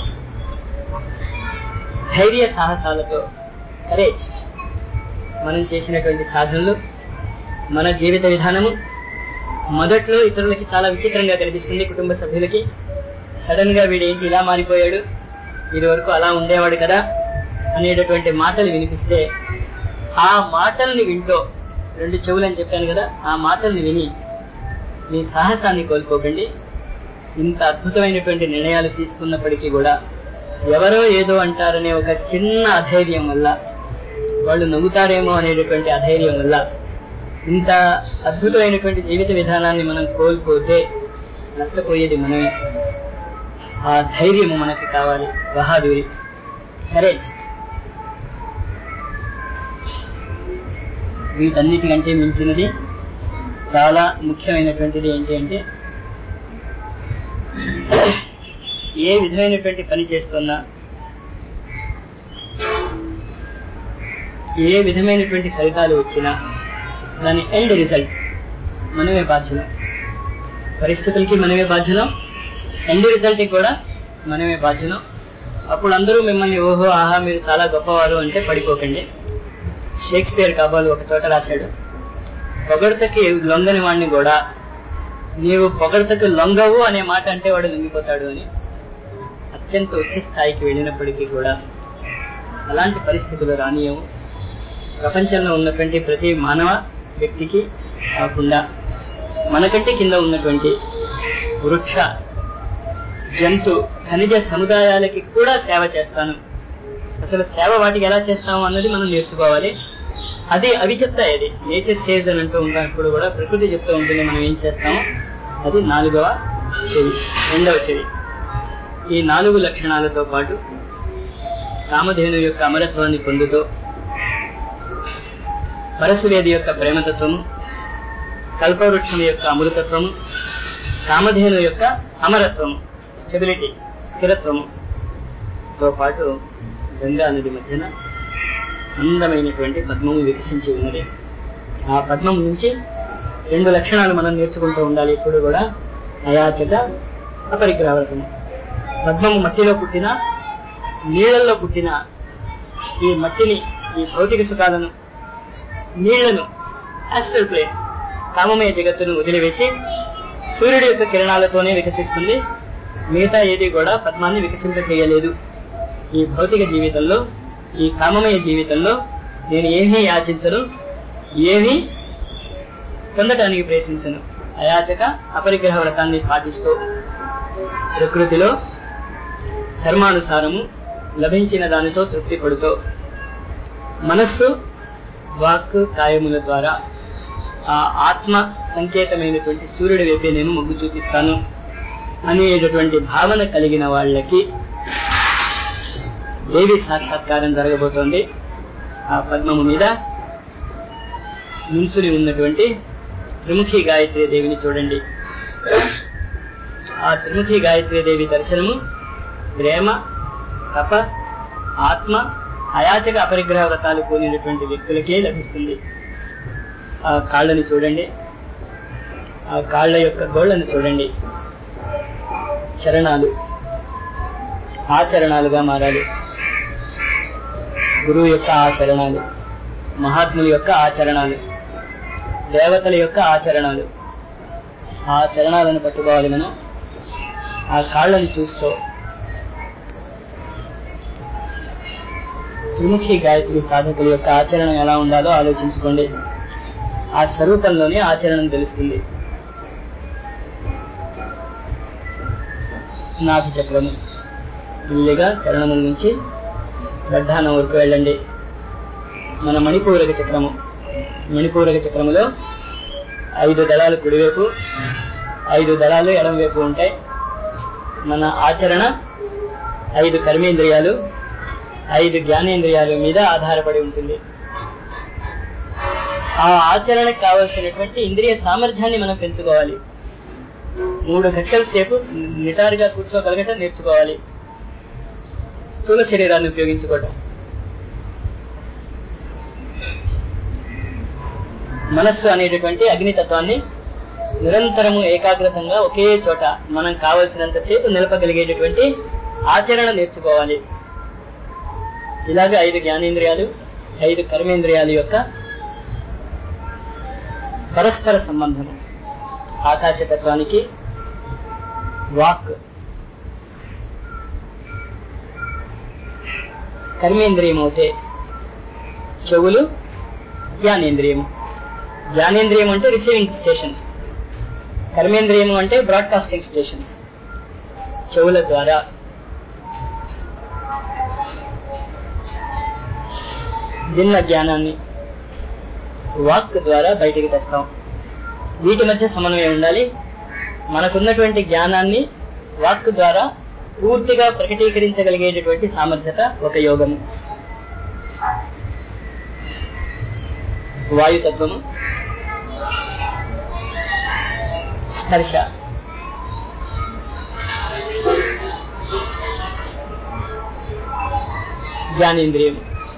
ధైర్య సాహసాలతో, కరేజ్, మనం చేసినటువంటి సాధనలు, మన జీవిత విధానము మొదట్లో ఇతరులకి చాలా విచిత్రంగా కనిపిస్తుంది. కుటుంబ సభ్యులకి సడన్ గా వీడేంటి ఇలా మారిపోయాడు, ఇది వరకు అలా ఉండేవాడు కదా అనేటటువంటి మాటలు వినిపిస్తే ఆ మాటల్ని వింటూ, రెండు చెవులని చెప్పాను కదా, ఆ మాటల్ని విని మీ సాహసాన్ని కోల్పోకండి. ఇంత అద్భుతమైనటువంటి నిర్ణయాలు తీసుకున్నప్పటికీ కూడా ఎవరో ఏదో అంటారనే ఒక చిన్న అధైర్యం వల్ల, వాళ్ళు నవ్వుతారేమో అనేటటువంటి అధైర్యం వల్ల ఇంత అద్భుతమైనటువంటి జీవిత విధానాన్ని మనం కోల్పోతే నష్టపోయేది మనమే. ఆ ధైర్యము మనకి కావాలి, బహాదూరి, కరేజ్. వీటన్నిటికంటే మించినది చాలా ముఖ్యమైనటువంటిది ఏంటి అంటే, ఏ విధమైనటువంటి పని చేస్తున్నా, ఏ విధమైనటువంటి ఫలితాలు వచ్చినా దాని ఎండ్ రిజల్ట్ మనమే బాధ్యులం. పరిస్థితులకి మనమే బాధ్యులం, ఎండ్ రిజల్ట్ కూడా మనమే బాధ్యులం. అప్పుడు అందరూ మిమ్మల్ని ఓహో ఆహా మీరు చాలా గొప్పవారు అంటే పడిపోకండి. షేక్స్పియర్ కాబోలు ఒక చోట రాశాడు, పొగడ్తకి లొంగని వాడిని కూడా నీవు పొగడతకు లొంగవు అనే మాట అంటే వాడు లొంగిపోతాడు అని. అత్యంత ఉచ్చ స్థాయికి వెళ్ళినప్పటికీ కూడా అలాంటి పరిస్థితులు రానియము. ప్రపంచంలో ఉన్నటువంటి ప్రతి మానవ వ్యక్తికి కాకుండా మనకంటే కింద ఉన్నటువంటి వృక్ష, జంతు, ఖనిజ సముదాయాలకి కూడా సేవ చేస్తాను. అసలు సేవ వాటికి ఎలా చేస్తాము అన్నది మనం నేర్చుకోవాలి. అది అవి చెప్తాయి. అది నేచర్ స్టేజ్ అని అంటూ ఉంటాను కూడా, ప్రకృతి చెప్తూ ఉంటుంది మనం ఏం చేస్తామో. అది నాలుగవ చెవి. రెండవ చెవి. ఈ నాలుగు లక్షణాలతో పాటు కామధేను యొక్క అమరత్వాన్ని పొందుతూ, పరశువేది యొక్క ప్రేమతత్వము, కల్పవృక్షం యొక్క అమృతత్వము, కామధేను యొక్క అమరత్వము, స్టెబిలిటీ, స్థిరత్వము తో పాటు గంగా నది మధ్యన అందమైనటువంటి పద్మము వికసించి ఉన్నది. ఆ పద్మం నుంచి రెండు లక్షణాలు మనం నేర్చుకుంటూ ఉండాలి ఎప్పుడు కూడా. అయాచక అపరిగ్రహవ్రతము. పద్మము మట్టిలో పుట్టిన, నీళ్లలో పుట్టిన ఈ మట్టిని, ఈ భౌతిక సుఖాలను, నీళ్లను, ఆస్ట్రల్ ప్లేన్, కామమయ జగత్తును వదిలివేసి సూర్యుడి యొక్క కిరణాలతోనే వికసిస్తుంది. మిగతా ఏది కూడా పద్మాన్ని వికసింప చేయలేదు. ఈ భౌతిక జీవితంలో, ఈ కామమయ జీవితంలో నేను ఏమీ యాచించను, ఏమీ పొందటానికి ప్రయత్నించను. అయాచక అపరిగ్రహ వ్రతాన్ని పాటిస్తూ ప్రకృతిలో ధర్మానుసారము లభించిన దానితో తృప్తి పడుతూ, మనస్సు, వాక్, కాయముల ద్వారా ఆ ఆత్మ సంకేతమైనటువంటి సూర్యుడి వైపే నేను మొగ్గు చూపిస్తాను అనేటటువంటి భావన కలిగిన వాళ్ళకి దేవి సాక్షాత్కారం జరగబోతోంది. ఆ పద్మము మీద నుంచుని ఉన్నటువంటి త్రిముఖి గాయత్రీ దేవిని చూడండి. ఆ త్రిముఖి గాయత్రీ దేవి దర్శనము ప్రేమ, తప, ఆత్మ, అయాచక అపరిగ్రహ వ్రతాలు కూడినటువంటి వ్యక్తులకే లభిస్తుంది. ఆ కాళ్ళని చూడండి, ఆ కాళ్ళ యొక్క గోళ్లను చూడండి. చరణాలు ఆచరణాలుగా మారాలి. గురువు యొక్క ఆచరణాలు, మహాత్ముల యొక్క ఆచరణాలు, దేవతల యొక్క ఆచరణాలు. ఆ చరణాలను పట్టుకోవాలి మనం. ఆ కాళ్ళని చూస్తూ త్రిముఖి గాయత్రి సాధకుల యొక్క ఆచరణ ఎలా ఉండాలో ఆలోచించుకోండి. ఆ స్వరూపంలోనే ఆచరణ తెలుస్తుంది. నాభి చక్రము ఇల్లిగా చరణముల నుంచి గడ్డానం వరకు వెళ్ళండి. మన మణిపూరక చక్రము, మణిపూరక చక్రములో ఐదు దళాలు కుడివైపు, ఐదు దళాలు ఎడమవైపు ఉంటాయి. మన ఆచరణ ఐదు కర్మేంద్రియాలు, ఐదు జ్ఞానేంద్రియాల మీద ఆధారపడి ఉంటుంది. ఆ ఆచరణకు కావలసినటువంటి ఇంద్రియ సామర్థ్యాన్ని మనం పెంచుకోవాలి. మూడు గంటల సేపు నిటారుగా కూర్చోగలగటం నేర్చుకోవాలి. స్థూల శరీరాన్ని ఉపయోగించుకోవటం, మనస్సు అనేటటువంటి అగ్నితత్వాన్ని నిరంతరము ఏకాగ్రతంగా ఒకే చోట మనం కావలసినంతసేపు నిలపగలిగేటటువంటి ఆచరణ నేర్చుకోవాలి. ఇలాగే ఐదు జ్ఞానేంద్రియాలు, ఐదు కర్మేంద్రియాల యొక్క పరస్పర సంబంధము. ఆకాశతత్వానికి వాక్ కర్మేంద్రియం అవుతే, చెవులు జ్ఞానేంద్రియము. జ్ఞానేంద్రియం అంటే రిసీవింగ్ స్టేషన్స్, కర్మేంద్రియము అంటే బ్రాడ్కాస్టింగ్ స్టేషన్స్. చెవుల ద్వారా భిన్న జ్ఞానాన్ని వాక్ ద్వారా బయటికి తెస్తాం. వీటి మధ్య సమన్వయం ఉండాలి. మనకున్నటువంటి జ్ఞానాన్ని వాక్ ద్వారా పూర్తిగా ప్రకటీకరించగలిగేటటువంటి సామర్థ్యత ఒక యోగము. వాయుతత్వము, స్పర్శ, జ్ఞానేంద్రియం.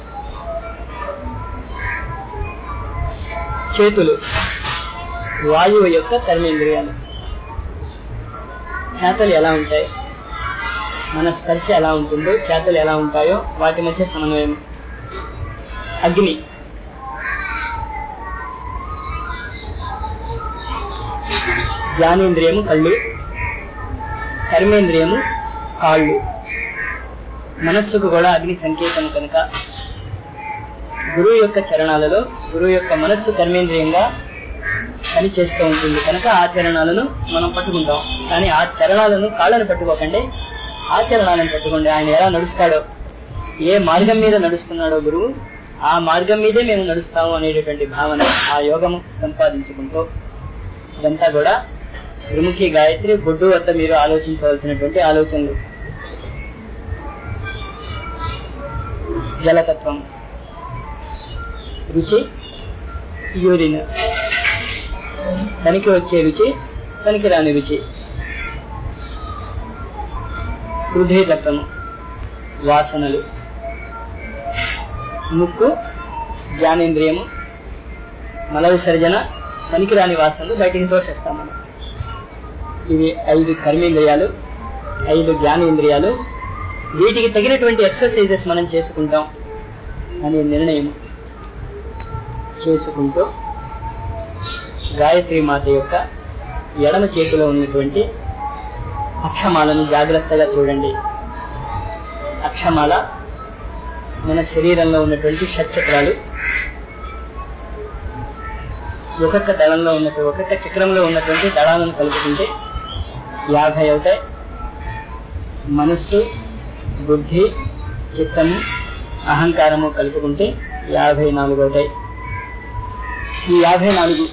చేతులు వాయువు యొక్క కర్మేంద్రియాలు. చేతలు ఎలా ఉంటాయి, మన స్పర్శ ఎలా ఉంటుందో చేతలు ఎలా ఉంటాయో వాటి మధ్య సమన్వయం. అగ్ని జ్ఞానేంద్రియము కళ్ళు, కర్మేంద్రియము కాళ్ళు. మనస్సుకు కూడా అగ్ని సంకేతం కనుక గురువు యొక్క చరణాలలో గురువు యొక్క మనస్సు కర్మేంద్రియంగా పని చేస్తూ ఉంటుంది కనుక ఆ చరణాలను మనం పట్టుకుంటాం. కానీ ఆ చరణాలను కాళ్ళను పట్టుకోకండి, ఆ చరణాలను పట్టుకోండి. ఆయన ఎలా నడుస్తాడో, ఏ మార్గం మీద నడుస్తున్నాడో గురువు, ఆ మార్గం మీదే మేము నడుస్తాము అనేటటువంటి భావన ఆ యోగము సంపాదించుకుంటూ ఇదంతా కూడా త్రిముఖి గాయత్రి బొడ్డు వద్ద మీరు ఆలోచించవలసినటువంటి ఆలోచనలు. జలతత్వం, రుచి, యూరిన్, తనికి వచ్చే రుచి, తనికి రాని రుచి. హృదయతత్వము, వాసనలు. ముక్కు, జ్ఞానేంద్రియము, మల విసర్జన, పనికిరాని వాసనలు బయటికి తోసేస్తాం మనం. ఇవి ఐదు కర్మేంద్రియాలు, ఐదు జ్ఞానేంద్రియాలు. వీటికి తగినటువంటి ఎక్సర్సైజెస్ మనం చేసుకుంటాం అనే నిర్ణయం చేసుకుంటూ గాయత్రి మాత యొక్క ఎడమ చేతిలో ఉన్నటువంటి అక్షమాలను జాగ్రత్తగా చూడండి. అక్షమాల మన శరీరంలో ఉన్నటువంటి షట్చక్రాలు. ఒక్కొక్క దళంలో ఉన్నటువంటి ఒక్కొక్క చక్రంలో ఉన్నటువంటి దళాలను కలుపుకుంటే యాభై అవుతాయి. మనస్సు, బుద్ధి, చిత్తము, అహంకారము కలుపుకుంటే యాభై నాలుగు అవుతాయి. ఈ యాభై నాలుగు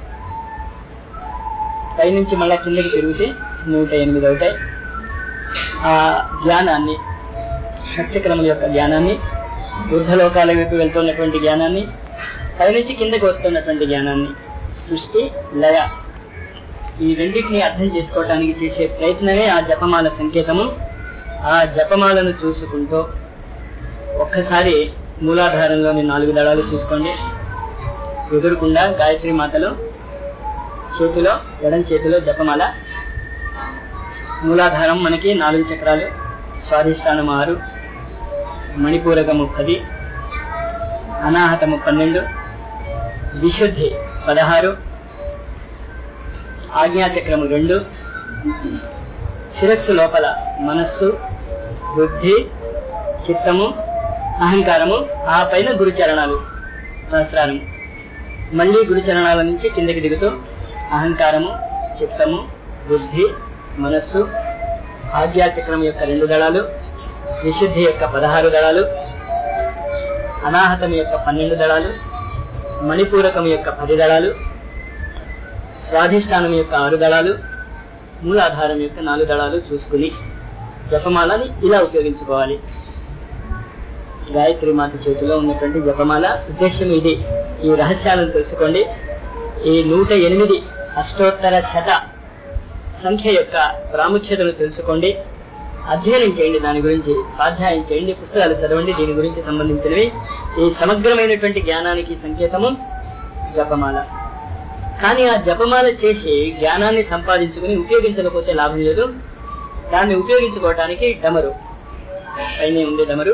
పైనుంచి మళ్ళా కిందకి తిరిగితే నూట ఎనిమిది అవుతాయి. ఆ జ్ఞానాన్ని, షట్చక్రముల యొక్క జ్ఞానాన్ని, ఊర్ధలోకాల వైపు వెళ్తున్నటువంటి జ్ఞానాన్ని, పైనుంచి కిందకి వస్తున్నటువంటి జ్ఞానాన్ని, సృష్టి, లయ, ఈ రెండింటినీ అర్థం చేసుకోవటానికి చేసే ప్రయత్నమే ఆ జపమాల సంకేతము. ఆ జపమాలను చూసుకుంటూ ఒక్కసారి మూలాధారంలోని నాలుగు దళాలు చూసుకోండి. ఎదురుకుండా గాయత్రి మాతలో చేతిలో, ఎడం చేతిలో జపమాల. మూలాధారం మనకి నాలుగు చక్రాలు, స్వాధిష్టానము ఆరు, మణిపూరకము పది, అనాహతము పన్నెండు, విశుద్ధి పదహారు, ఆజ్ఞాచక్రము రెండు, శిరస్సు లోపల మనస్సు, బుద్ధి, చిత్తము, అహంకారము, ఆ పైన గురుచరణాలు సహస్రారము. మళ్లీ గురుచరణాల నుంచి కిందకి దిగుతూ అహంకారము, చిత్తము, బుద్ధి, మనస్సు, ఆజ్ఞాచక్రం యొక్క రెండు దళాలు, విశుద్ధి యొక్క పదహారు దళాలు, అనాహతం యొక్క పన్నెండు దళాలు, మణిపూరకం యొక్క పది దళాలు, స్వాధిష్టానం యొక్క ఆరు దళాలు, మూలాధారం యొక్క నాలుగు దళాలు చూసుకుని జపమాలని ఇలా ఉపయోగించుకోవాలి. గాయత్రి మాత చేతిలో ఉన్నటువంటి జపమాల ఉద్దేశం ఇది. ఈ రహస్యాలను తెలుసుకోండి. ఈ నూట ఎనిమిది అష్టోత్తర శత సంఖ్య యొక్క ప్రాముఖ్యతను తెలుసుకోండి. అధ్యయనం చేయండి, దాని గురించి స్వాధ్యాయం చేయండి, పుస్తకాలు చదవండి. దీని గురించి సంబంధించినవి ఈ సమగ్రమైనటువంటి జ్ఞానానికి సంకేతము జపమాల. కానీ ఆ జపమాల చేసి జ్ఞానాన్ని సంపాదించుకుని ఉపయోగించకపోతే లాభం లేదు. దాన్ని ఉపయోగించుకోవటానికి డమరు పైన ఉంది. డమరు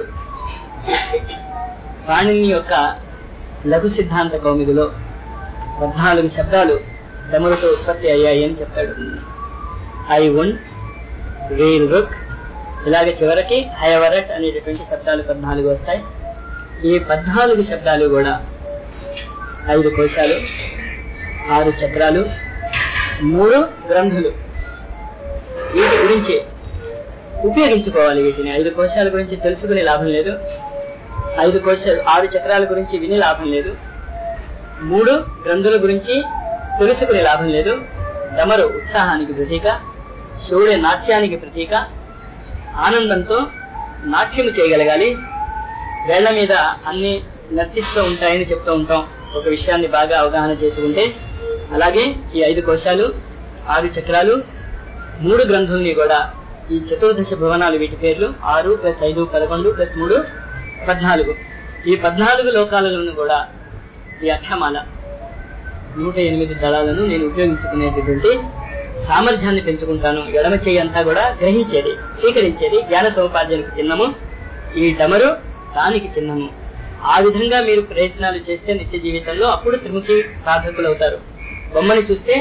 పాణిని యొక్క లఘు సిద్ధాంత కౌముదిలో పద్నాలుగు శబ్దాలు డమరుతో ఉత్పత్తి అయ్యాయి అని చెప్తాడు. ఐ ఉన్, రీల్ రుక్, ఇలాగే చివరికి హయవరట్ అనేటటువంటి శబ్దాలు పద్నాలుగు వస్తాయి. ఈ పద్నాలుగు శబ్దాలు కూడా ఐదు కోశాలు, ఆరు చక్రాలు, మూడు గ్రంథులు. వీటి గురించి ఉపయోగించుకోవాలి. వీటిని ఐదు కోశాల గురించి తెలుసుకునే లాభం లేదు. ఐదు కోశాలు ఆరు చక్రాల గురించి విని లాభం లేదు. మూడు గ్రంథుల గురించి తెలుసుకునే లాభం లేదు. డమరు ఉత్సాహానికి ప్రతీక, శివుడి నాట్యానికి ప్రతీక. ఆనందంతో నాట్యము చేయగలగాలి. వేళ్ల మీద అన్ని నర్తిస్తూ ఉంటాయని చెప్తూ ఉంటాం ఒక విషయాన్ని బాగా అవగాహన చేసుకుంటే. అలాగే ఈ ఐదు కోశాలు, ఆరు చక్రాలు, మూడు గ్రంథుల్ని కూడా ఈ చతుర్దశ భువనాలు, వీటి పేర్లు ఆరు ప్లస్ ఐదు పదకొండు ప్లస్ మూడు పద్నాలుగు. ఈ పద్నాలుగు లోకాలను కూడా ఈ అక్షమాల నూట ఎనిమిది దళాలను నేను ఉపయోగించుకునేటటువంటి సామర్థ్యాన్ని పెంచుకుంటాను. ఎడమ చెయ్యి అంతా కూడా గ్రహించేది, స్వీకరించేది, జ్ఞాన సముపార్జనకు చిహ్నము. ఈ డమరు దానికి చిహ్నము. ఆ విధంగా మీరు ప్రయత్నాలు చేస్తే నిత్య జీవితంలో అప్పుడు త్రిముఖి సాధకులు అవుతారు. బొమ్మని చూస్తే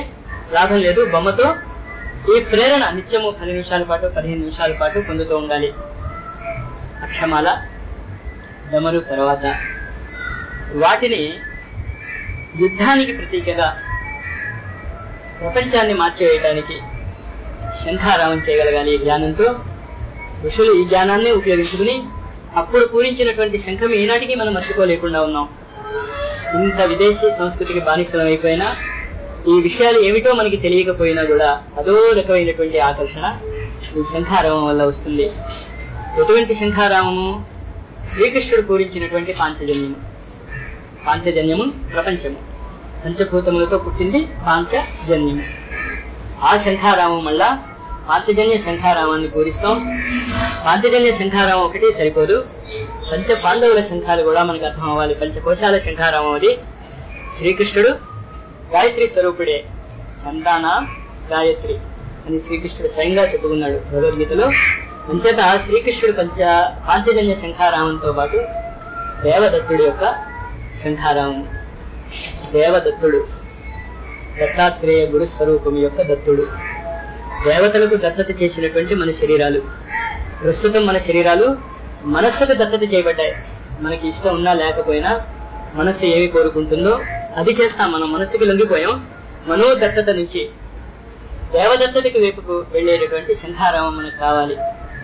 లాభం లేదు. బొమ్మతో ఈ ప్రేరణ నిత్యము పది నిమిషాల పాటు పదిహేను నిమిషాల పాటు పొందుతూ ఉండాలి. అక్షమాల, డమరు తర్వాత వాటిని యుద్ధానికి ప్రతీకగా ప్రపంచాన్ని మార్చివేయటానికి శంఖారావం చేయగలగాలి. ఈ జ్ఞానంతో ఋషులు ఈ జ్ఞానాన్ని ఉపయోగించుకుని అప్పుడు పూరించినటువంటి శంఖం ఈనాటికి మనం మర్చిపోలేకుండా ఉన్నాం. ఇంత విదేశీ సంస్కృతికి బానిసలం అయిపోయినా ఈ విషయాలు ఏమిటో మనకి తెలియకపోయినా కూడా అదో రకమైనటువంటి ఆకర్షణ ఈ శంఖారావం వల్ల వస్తుంది. ఎటువంటి శంఖారావము? శ్రీకృష్ణుడు పూరించినటువంటి పాంచజన్యము. పాంచజన్యము ప్రపంచము, పంచభూతములతో పుట్టింది పాంచజన్యము. ఆ శంఖారామం వల్ల పాంచజన్య శంఖారామాన్ని పూరిస్తాం. పాంచజన్య శంఖారామం ఒకటి సరిపోదు, పంచ పాండవుల శంఖాలు కూడా మనకు అర్థం అవ్వాలి. పంచకోశాల శంఖారామం అది. శ్రీకృష్ణుడు గాయత్రి స్వరూపుడే, చందాన గాయత్రి అని శ్రీకృష్ణుడు స్వయంగా చెప్పుకున్నాడు భగవద్గీతలో. అంచేత శ్రీకృష్ణుడు పంచ పాంచజన్య శంఖారామంతో పాటు దేవదత్తుడి యొక్క శంఖారామం. దేవదత్తుడు దత్తాత్రేయ గురు స్వరూపం యొక్క దత్తుడు. దేవతలకు దత్తత చేసినటువంటి మన శరీరాలు. ప్రస్తుతం మన శరీరాలు మనస్సుకు దత్తత చేయబడ్డాయి. మనకి ఇష్టం ఉన్నా లేకపోయినా మనస్సు ఏమి కోరుకుంటుందో అది చేస్తాం. మనం మనస్సుకి లొంగిపోయాం. మనో దత్తత నుంచి దేవదత్తతకి వైపుకు వెళ్లేటటువంటి శంఖారామం మనకు కావాలి.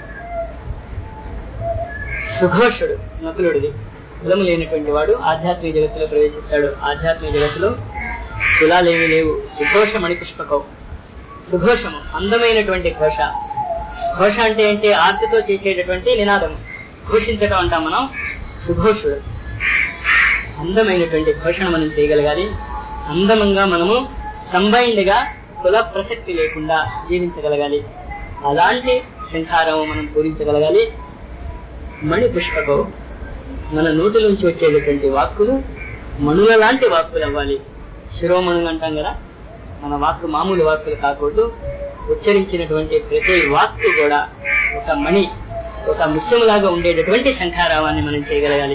సుఘోషుడు నకులుడిది. కులము లేనటువంటి వాడు ఆధ్యాత్మిక జగత్తులో ప్రవేశిస్తాడు. ఆధ్యాత్మిక జగత్తులో కులాలేమీ లేవు. సుఘోష మణిపుష్పకం. సుఘోషము అందమైనటువంటి ఘోష. ఘోష అంటే ఏంటి? ఆర్తితో చేసేటటువంటి నినాదం, ఘోషించటం అంటాం మనం. సుఘోషుడు అందమైనటువంటి ఘోషణ మనం చేయగలగాలి. అందమంగా మనము కంబైన్డ్ గా కుల ప్రసక్తి లేకుండా జీవించగలగాలి. అలాంటి శంఖారావం మనం పూరించగలగాలి. మణి పుష్పకం. మన నోటిలోంచి వచ్చేటటువంటి వాక్కులు మణుల లాంటి వాక్కులు అవ్వాలి. శిరోమణులు అంటాం కదా, మన వాక్కు మామూలు వాక్కులు కాకూడదు. ఉచ్చరించినటువంటి ప్రతి వాక్కు కూడా ఒక మణి, ఒక ముత్యములాగా ఉండేటటువంటి శంఖారావాన్ని మనం చేయగలగాలి.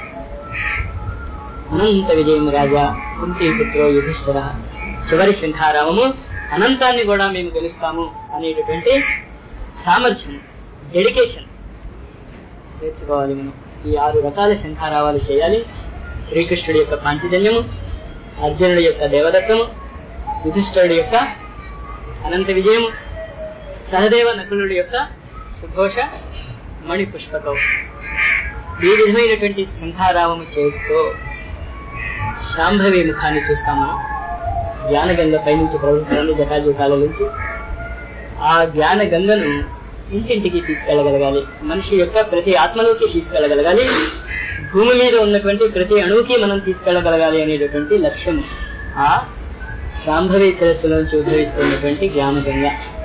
అనంత విజయం రాజా కుంతి పుత్రో యుధిష్ఠిర. చివరి శంఖారావము అనంతాన్ని కూడా మేము గెలుస్తాము అనేటటువంటి సామర్థ్యం, డెడికేషన్ నేర్చుకోవాలి మనం. ఈ ఆరు రకాల శంఖారావాలు చేయాలి. శ్రీకృష్ణుడి యొక్క పాంచజన్యము, అర్జునుడి యొక్క దేవదత్తము, యుధిష్ఠిరుడి యొక్క అనంత విజయము, సహదేవ నకులుడి యొక్క సుఘోష మణి పుష్పకం. ఈ విధమైనటువంటి శంఖారావము చేస్తూ శాంభవి ముఖాన్ని చూస్తాం మనం. జ్ఞానగంగ పైనుంచి ప్రవహిస్తుంది జటాజూటాల నుంచి. ఆ జ్ఞాన గంగను ఇంటింటికి తీసుకెళ్లగలగాలి. మనిషి యొక్క ప్రతి ఆత్మలోకి తీసుకెళ్లగలగాలి. భూమి మీద ఉన్నటువంటి ప్రతి అణువుకి మనం తీసుకెళ్లగలగాలి అనేటటువంటి లక్ష్యం ఆ శాంభవి శిరస్సులోంచి ఉద్భవిస్తున్నటువంటి జ్ఞానగంగ.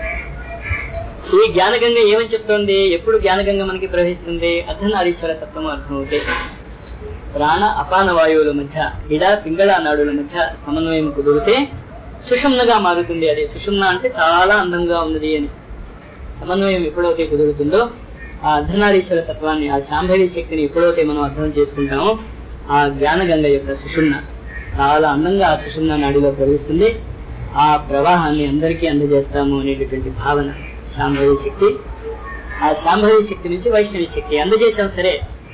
ఈ జ్ఞానగంగ ఏమని చెప్తోంది? ఎప్పుడు జ్ఞానగంగ మనకి ప్రవహిస్తుంది? అర్ధనారీశ్వర తత్వము అర్థమవుతే ప్రాణ అపాన వాయువుల మధ్య, ఇడ పింగళ నాడుల మధ్య సమన్వయం కుదిరితే సుషుమ్నగా మారుతుంది. అది సుషుమ్న అంటే చాలా అందంగా ఉన్నది అని. సమన్వయం ఎప్పుడైతే కుదురుతుందో ఆ అర్ధనారీశ్వర తత్వాన్ని, ఆ శాంభవి శక్తిని ఎప్పుడైతే మనం అర్థం చేసుకుంటామో ఆ జ్ఞానగంగ యొక్క సుషుమ్న చాలా అందంగా ఆ సుషుమ్న నాడిలో ప్రవహిస్తుంది. ఆ ప్రవాహాన్ని అందరికీ అందజేస్తాము అనేటటువంటి భావన శాంభవి శక్తి. ఆ శాంభవి శక్తి నుంచి వైష్ణవి శక్తి అందజేశాం. సరే,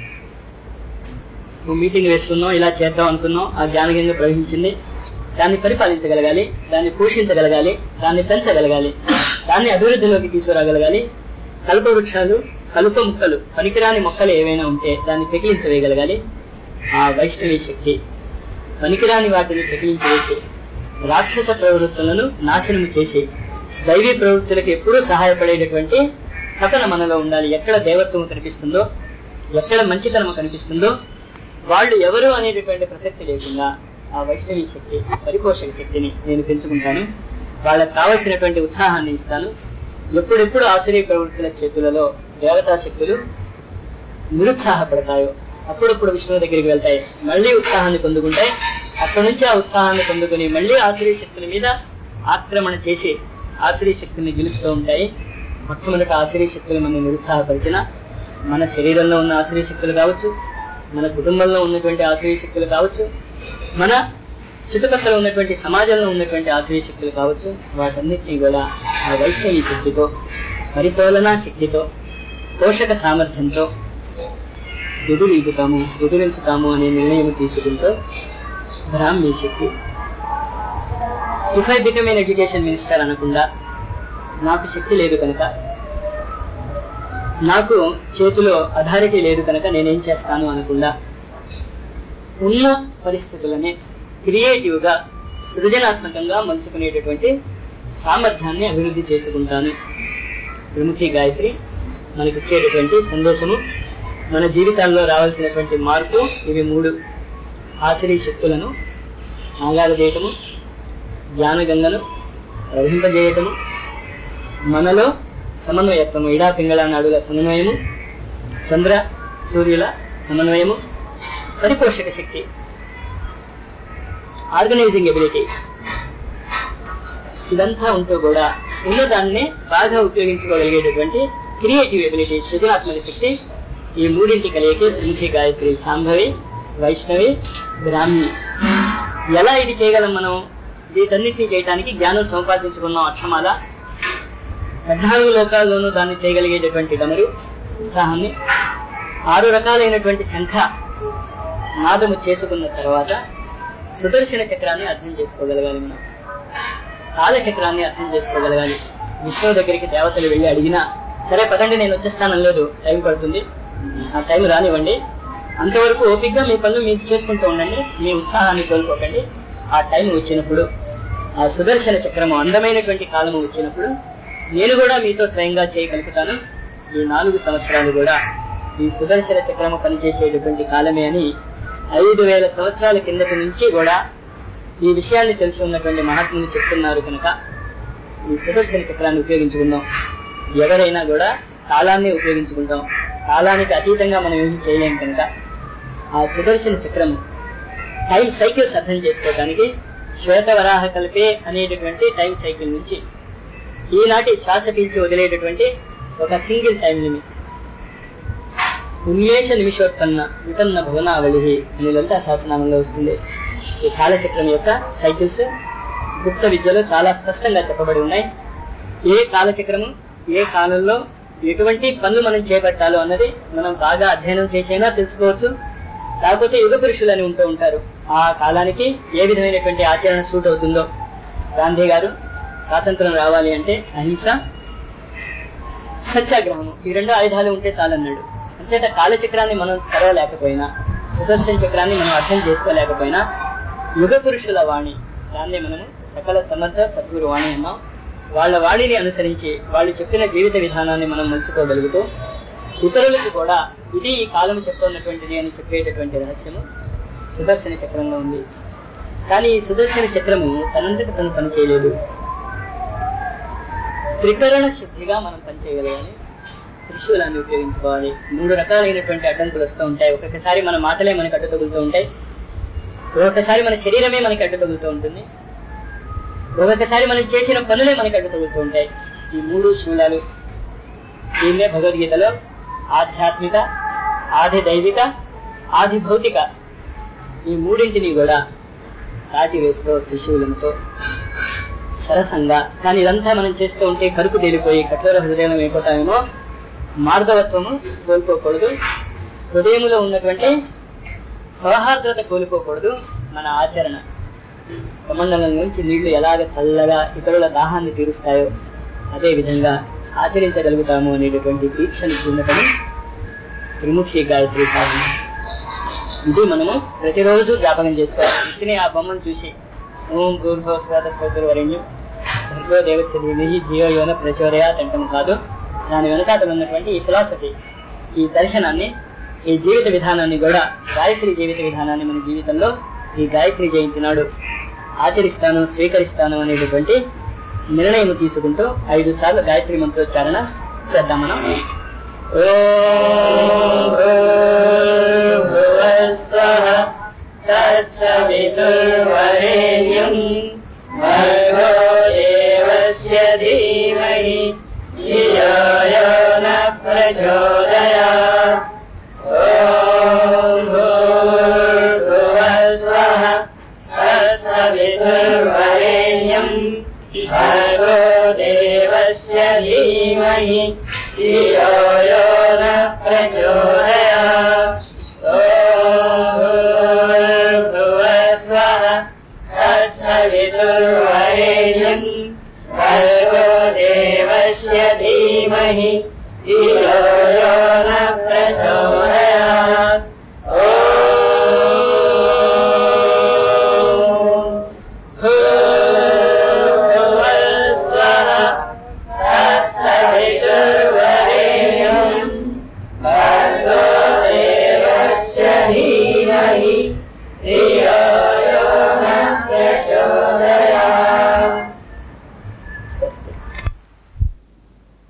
నువ్వు మీటింగ్ వేసుకున్నావు, ఇలా చేద్దాం అనుకున్నావు, ఆ జ్ఞానగంగ ప్రవహించింది. దాన్ని పరిపాలించగలగాలి, దాన్ని పోషించగలగాలి, దాన్ని పెంచగలగాలి, దాన్ని అభివృద్ధిలోకి తీసుకురాగలగాలి. కలుప వృక్షాలు, కలుప ముక్కలు, పనికిరాని మొక్కలు ఏవైనా ఉంటే దాన్ని పెకిలించవేయగలగాలి. ఆ వైష్ణవి శక్తి పనికిరాని వాటిని పెకిలించవేసి రాక్షస ప్రవృత్తులను నాశనము చేసి దైవీ ప్రవృత్తులకు ఎప్పుడూ సహాయపడేటటువంటి తపన మనలో ఉండాలి. ఎక్కడ దేవత్వం కనిపిస్తుందో, ఎక్కడ మంచితనము కనిపిస్తుందో వాళ్ళు ఎవరు అనేటటువంటి ప్రసక్తి లేకుండా ఆ వైష్ణవి శక్తి, పరిపోషక శక్తిని నేను పెంచుకుంటాను. వాళ్ళకు కావలసినటువంటి ఉత్సాహాన్ని ఇస్తాను. ఎప్పుడెప్పుడు ఆశ్చర్య ప్రవృత్తుల చేతులలో దేవతా శక్తులు నిరుత్సాహపడతాయో అప్పుడప్పుడు విష్ణువు దగ్గరికి వెళ్తాయి, మళ్లీ ఉత్సాహాన్ని పొందుకుంటాయి. అక్కడి నుంచి ఆ ఉత్సాహాన్ని పొందుకుని మళ్లీ ఆశ్చర్య శక్తుల మీద ఆక్రమణ చేసి ఆశ్చర్య శక్తుల్ని గెలుస్తూ ఉంటాయి. మొట్టమొదటి ఆశ్చర్య శక్తులు మనం నిరుత్సాహపరిచిన మన శరీరంలో ఉన్న ఆశ్చర్య శక్తులు కావచ్చు, మన కుటుంబంలో ఉన్నటువంటి ఆశ్చర్య శక్తులు కావచ్చు, మన చుట్టుపక్కల ఉన్నటువంటి సమాజంలో ఉన్నటువంటి ఆశ్రయ శక్తులు కావచ్చు, వాటన్నిటినీ కూడా ఆ వైష్ణవి శక్తితో, పరిపాలనా శక్తితో, పోషక సామర్థ్యంతో ఎదురీదుతాము ఎదురించుతాము అనే నిర్ణయం తీసుకుంటూ బ్రాహ్మీ శక్తి. If I become an education minister అనకుండా, నాకు శక్తి లేదు కనుక, నాకు చేతిలో అథారిటీ లేదు కనుక నేనేం చేస్తాను అనకుండా, ఉన్న పరిస్థితులనే క్రియేటివ్ గా సృజనాత్మకంగా మలుచుకునేటటువంటి సామర్థ్యాన్ని అభివృద్ధి చేసుకుంటాను. త్రిముఖి గాయత్రి మనకిచ్చేటటువంటి సందేశము, మన జీవితాల్లో రావాల్సినటువంటి మార్పు ఇవి మూడు. ఆచరీ శక్తులను ఆగారదేయటము, జ్ఞానగంగను ప్రవహింపజేయటము, మనలో సమన్వయత్వము, ఇడా పింగళ నాడుల సమన్వయము, చంద్ర సూర్యుల సమన్వయము, పరిపోషక శక్తి, ఆర్గనైజింగ్ ఎబిలిటీ, ఇదంతా ఉంటూ కూడా ఉన్నదాన్నే బాగా ఉపయోగించుకోగలిగేటటువంటి క్రియేటివ్ ఎబిలిటీ, సృజనాత్మక శక్తి, ఈ మూడింటి కలియకే త్రిముఖి గాయత్రి, శాంభవి, వైష్ణవి, బ్రాహ్మి. ఎలా ఇది చేయగలం మనం? వీటన్నిటినీ చేయడానికి జ్ఞానం సంపాదించుకున్నాం. అక్షమాల పద్నాలుగు లోకాల్లోనూ దాన్ని చేయగలిగేటటువంటి గమరు ఉత్సాహాన్ని, ఆరు రకాలైనటువంటి శంఖ నాదము చేసుకున్న తర్వాత సుదర్శన చక్రాన్ని అర్థం చేసుకోగలగాలి. మనం కాల చక్రాన్ని అర్థం చేసుకోగలగాలి. విష్ణువు దగ్గరికి దేవతలు వెళ్లి అడిగినా సరే పదండి నేను వచ్చేస్తానని లేదు, టైం పడుతుంది, ఆ టైం రానివ్వండి, అంతవరకు ఓపికగా మీ పనులు మీరు చేసుకుంటూ ఉండండి, మీ ఉత్సాహాన్ని కోల్పోకండి. ఆ టైం వచ్చినప్పుడు, ఆ సుదర్శన చక్రము అందమైనటువంటి కాలము వచ్చినప్పుడు నేను కూడా మీతో స్వయంగా చేయగలుగుతాను. ఈ నాలుగు సంవత్సరాలు కూడా ఈ సుదర్శన చక్రము పనిచేసేటటువంటి కాలమే అని ఐదు వేల సంవత్సరాల కిందటి నుంచి కూడా ఈ విషయాన్ని తెలిసి ఉన్నటువంటి మహాత్ములు చెప్తున్నారు. కనుక ఈ సుదర్శన చక్రాన్ని ఉపయోగించుకుందాం. ఎవరైనా కూడా కాలాన్ని ఉపయోగించుకుంటాం, కాలానికి అతీతంగా మనం ఏమి చేయలేం. కనుక ఆ సుదర్శన చక్రము టైం సైకిల్స్ అర్థం చేసుకోవడానికి శ్వేతవరాహ కల్పే అనేటటువంటి టైం సైకిల్ నుంచి ఈనాటి శ్వాస పీల్చి వదిలేటటువంటి ఒక సింగిల్ టైం లిమిట్, ఉన్మేష నిమిషోత్పన్న విపన్న భువనావళి అనే లలితా శాసనామంలో వస్తుంది. ఈ కాలచక్రం యొక్క సైకిల్స్ గుప్త విద్యలో చాలా స్పష్టంగా చెప్పబడి ఉన్నాయి. ఏ కాలచక్రము ఏ కాలంలో ఎటువంటి పనులు మనం చేపట్టాలో అన్నది మనం బాగా అధ్యయనం చేసైనా తెలుసుకోవచ్చు. కాకపోతే యుగ పురుషులని ఉంటూ ఉంటారు, ఆ కాలానికి ఏ విధమైనటువంటి ఆచరణ సూట్ అవుతుందో. గాంధీ గారు స్వాతంత్రం రావాలి అంటే అహింస, సత్యాగ్రహము, ఈ రెండు ఆయుధాలు ఉంటే చాలన్నాడు. అంతేత కాలచక్రాన్ని మనం తెరవలేకపోయినా, సుదర్శన చక్రాన్ని మనం అర్థం చేసుకోలేకపోయినా, యుగ పురుషుల వాణి, దాన్నే మనము సకల సమర్థ సద్గురు వాణి అన్నాం. వాళ్ళ వాణిని అనుసరించి వాళ్ళు చెప్పిన జీవిత విధానాన్ని మనం మలుచుకోగలుగుతూ ఇతరులకు కూడా ఇది ఈ కాలం చెప్తున్నటువంటిది అని చెప్పేటటువంటి రహస్యము సుదర్శన చక్రంలో ఉంది. కానీ ఈ సుదర్శన చక్రము తనంతటి తను పనిచేయలేదు. త్రికరణ శుద్ధిగా మనం పనిచేయగలగాలి. త్రిశూలాన్ని ఉపయోగించుకోవాలి. మూడు రకాలైనటువంటి అడ్డంకులు వస్తూ ఉంటాయి. ఒక్కొక్కసారి మన మాటలే మనకు అడ్డు తగులుతూ ఉంటాయి, ఒక్కొక్కసారి మన శరీరమే మనకి అడ్డు తగులుతూ ఉంటుంది, ఒక్కొక్కసారి మనం చేసిన పనులే మనకి అడ్డు తగులుతూ ఉంటాయి. ఈ మూడు శూలాలు దీన్నే భగవద్గీతలో ఆధ్యాత్మిక, ఆది దైవిక, ఆది భౌతిక ఈ మూడింటిని కూడా దాటి వేస్తూ త్రిశూలంతో సరసంగా. కానీ ఇదంతా మనం చేస్తూ ఉంటే కరుపు తేలిపోయి కఠోర హృదయం అయిపోతామేమో. మార్గవత్వము కోల్పోకూడదు, హృదయంలో ఉన్నటువంటి సౌహార్ద్రత కోల్పోకూడదు. మన ఆచరణ కమండలం నుంచి నీళ్లు ఎలాగ చల్లగా ఇతరుల దాహాన్ని తీరుస్తాయో అదే విధంగా ఆచరించగలుగుతాము అనేటటువంటి దీక్షను ఉండటం త్రిముఖి గాయత్రి సాధన. ఇది మనము ప్రతిరోజు జ్ఞాపకం చేసుకోవాలి. ఇతనే ఆ బొమ్మను చూసి ఓం భూర్భోస్వాదవరణ్యం భర్గో దేవస్య ధీమహి ధియో యో న ప్రచోదయాత్ అంటం కాదు. దాని వెనకాతలు ఉన్నటువంటి ఈ ఫిలాసఫీ, ఈ దర్శనాన్ని, ఈ జీవిత విధానాన్ని కూడా, గాయత్రి జీవిత విధానాన్ని మన జీవితంలో ఈ గాయత్రి జయంతి నాడు ఆచరిస్తాను, స్వీకరిస్తాను అనేటటువంటి నిర్ణయం తీసుకుంటూ ఐదు సార్లు గాయత్రి మంత్రోచ్చారణ చేద్దాం మనం. ఓం భూర్భువస్వః తత్సవితుర్వరేణ్యం భర్గో దేవస్య ధీమహి ధియో యో న ప్రచోదయాత్. ఓం భూర్భువస్వః తత్సవితుర్వరేణ్యం धीमहि धियो यो न प्रचोदयात्। ॐ भूर्भुवस्सुवः तत्सवितुर्वरेण्यं भर्गो देवस्य धीमहि धियो यो न प्रचोदयात्। ॐ भूर्भुवस्सुवः तत्सवितुर्वरेण्यं भर्गो देवस्य धीमहि धियो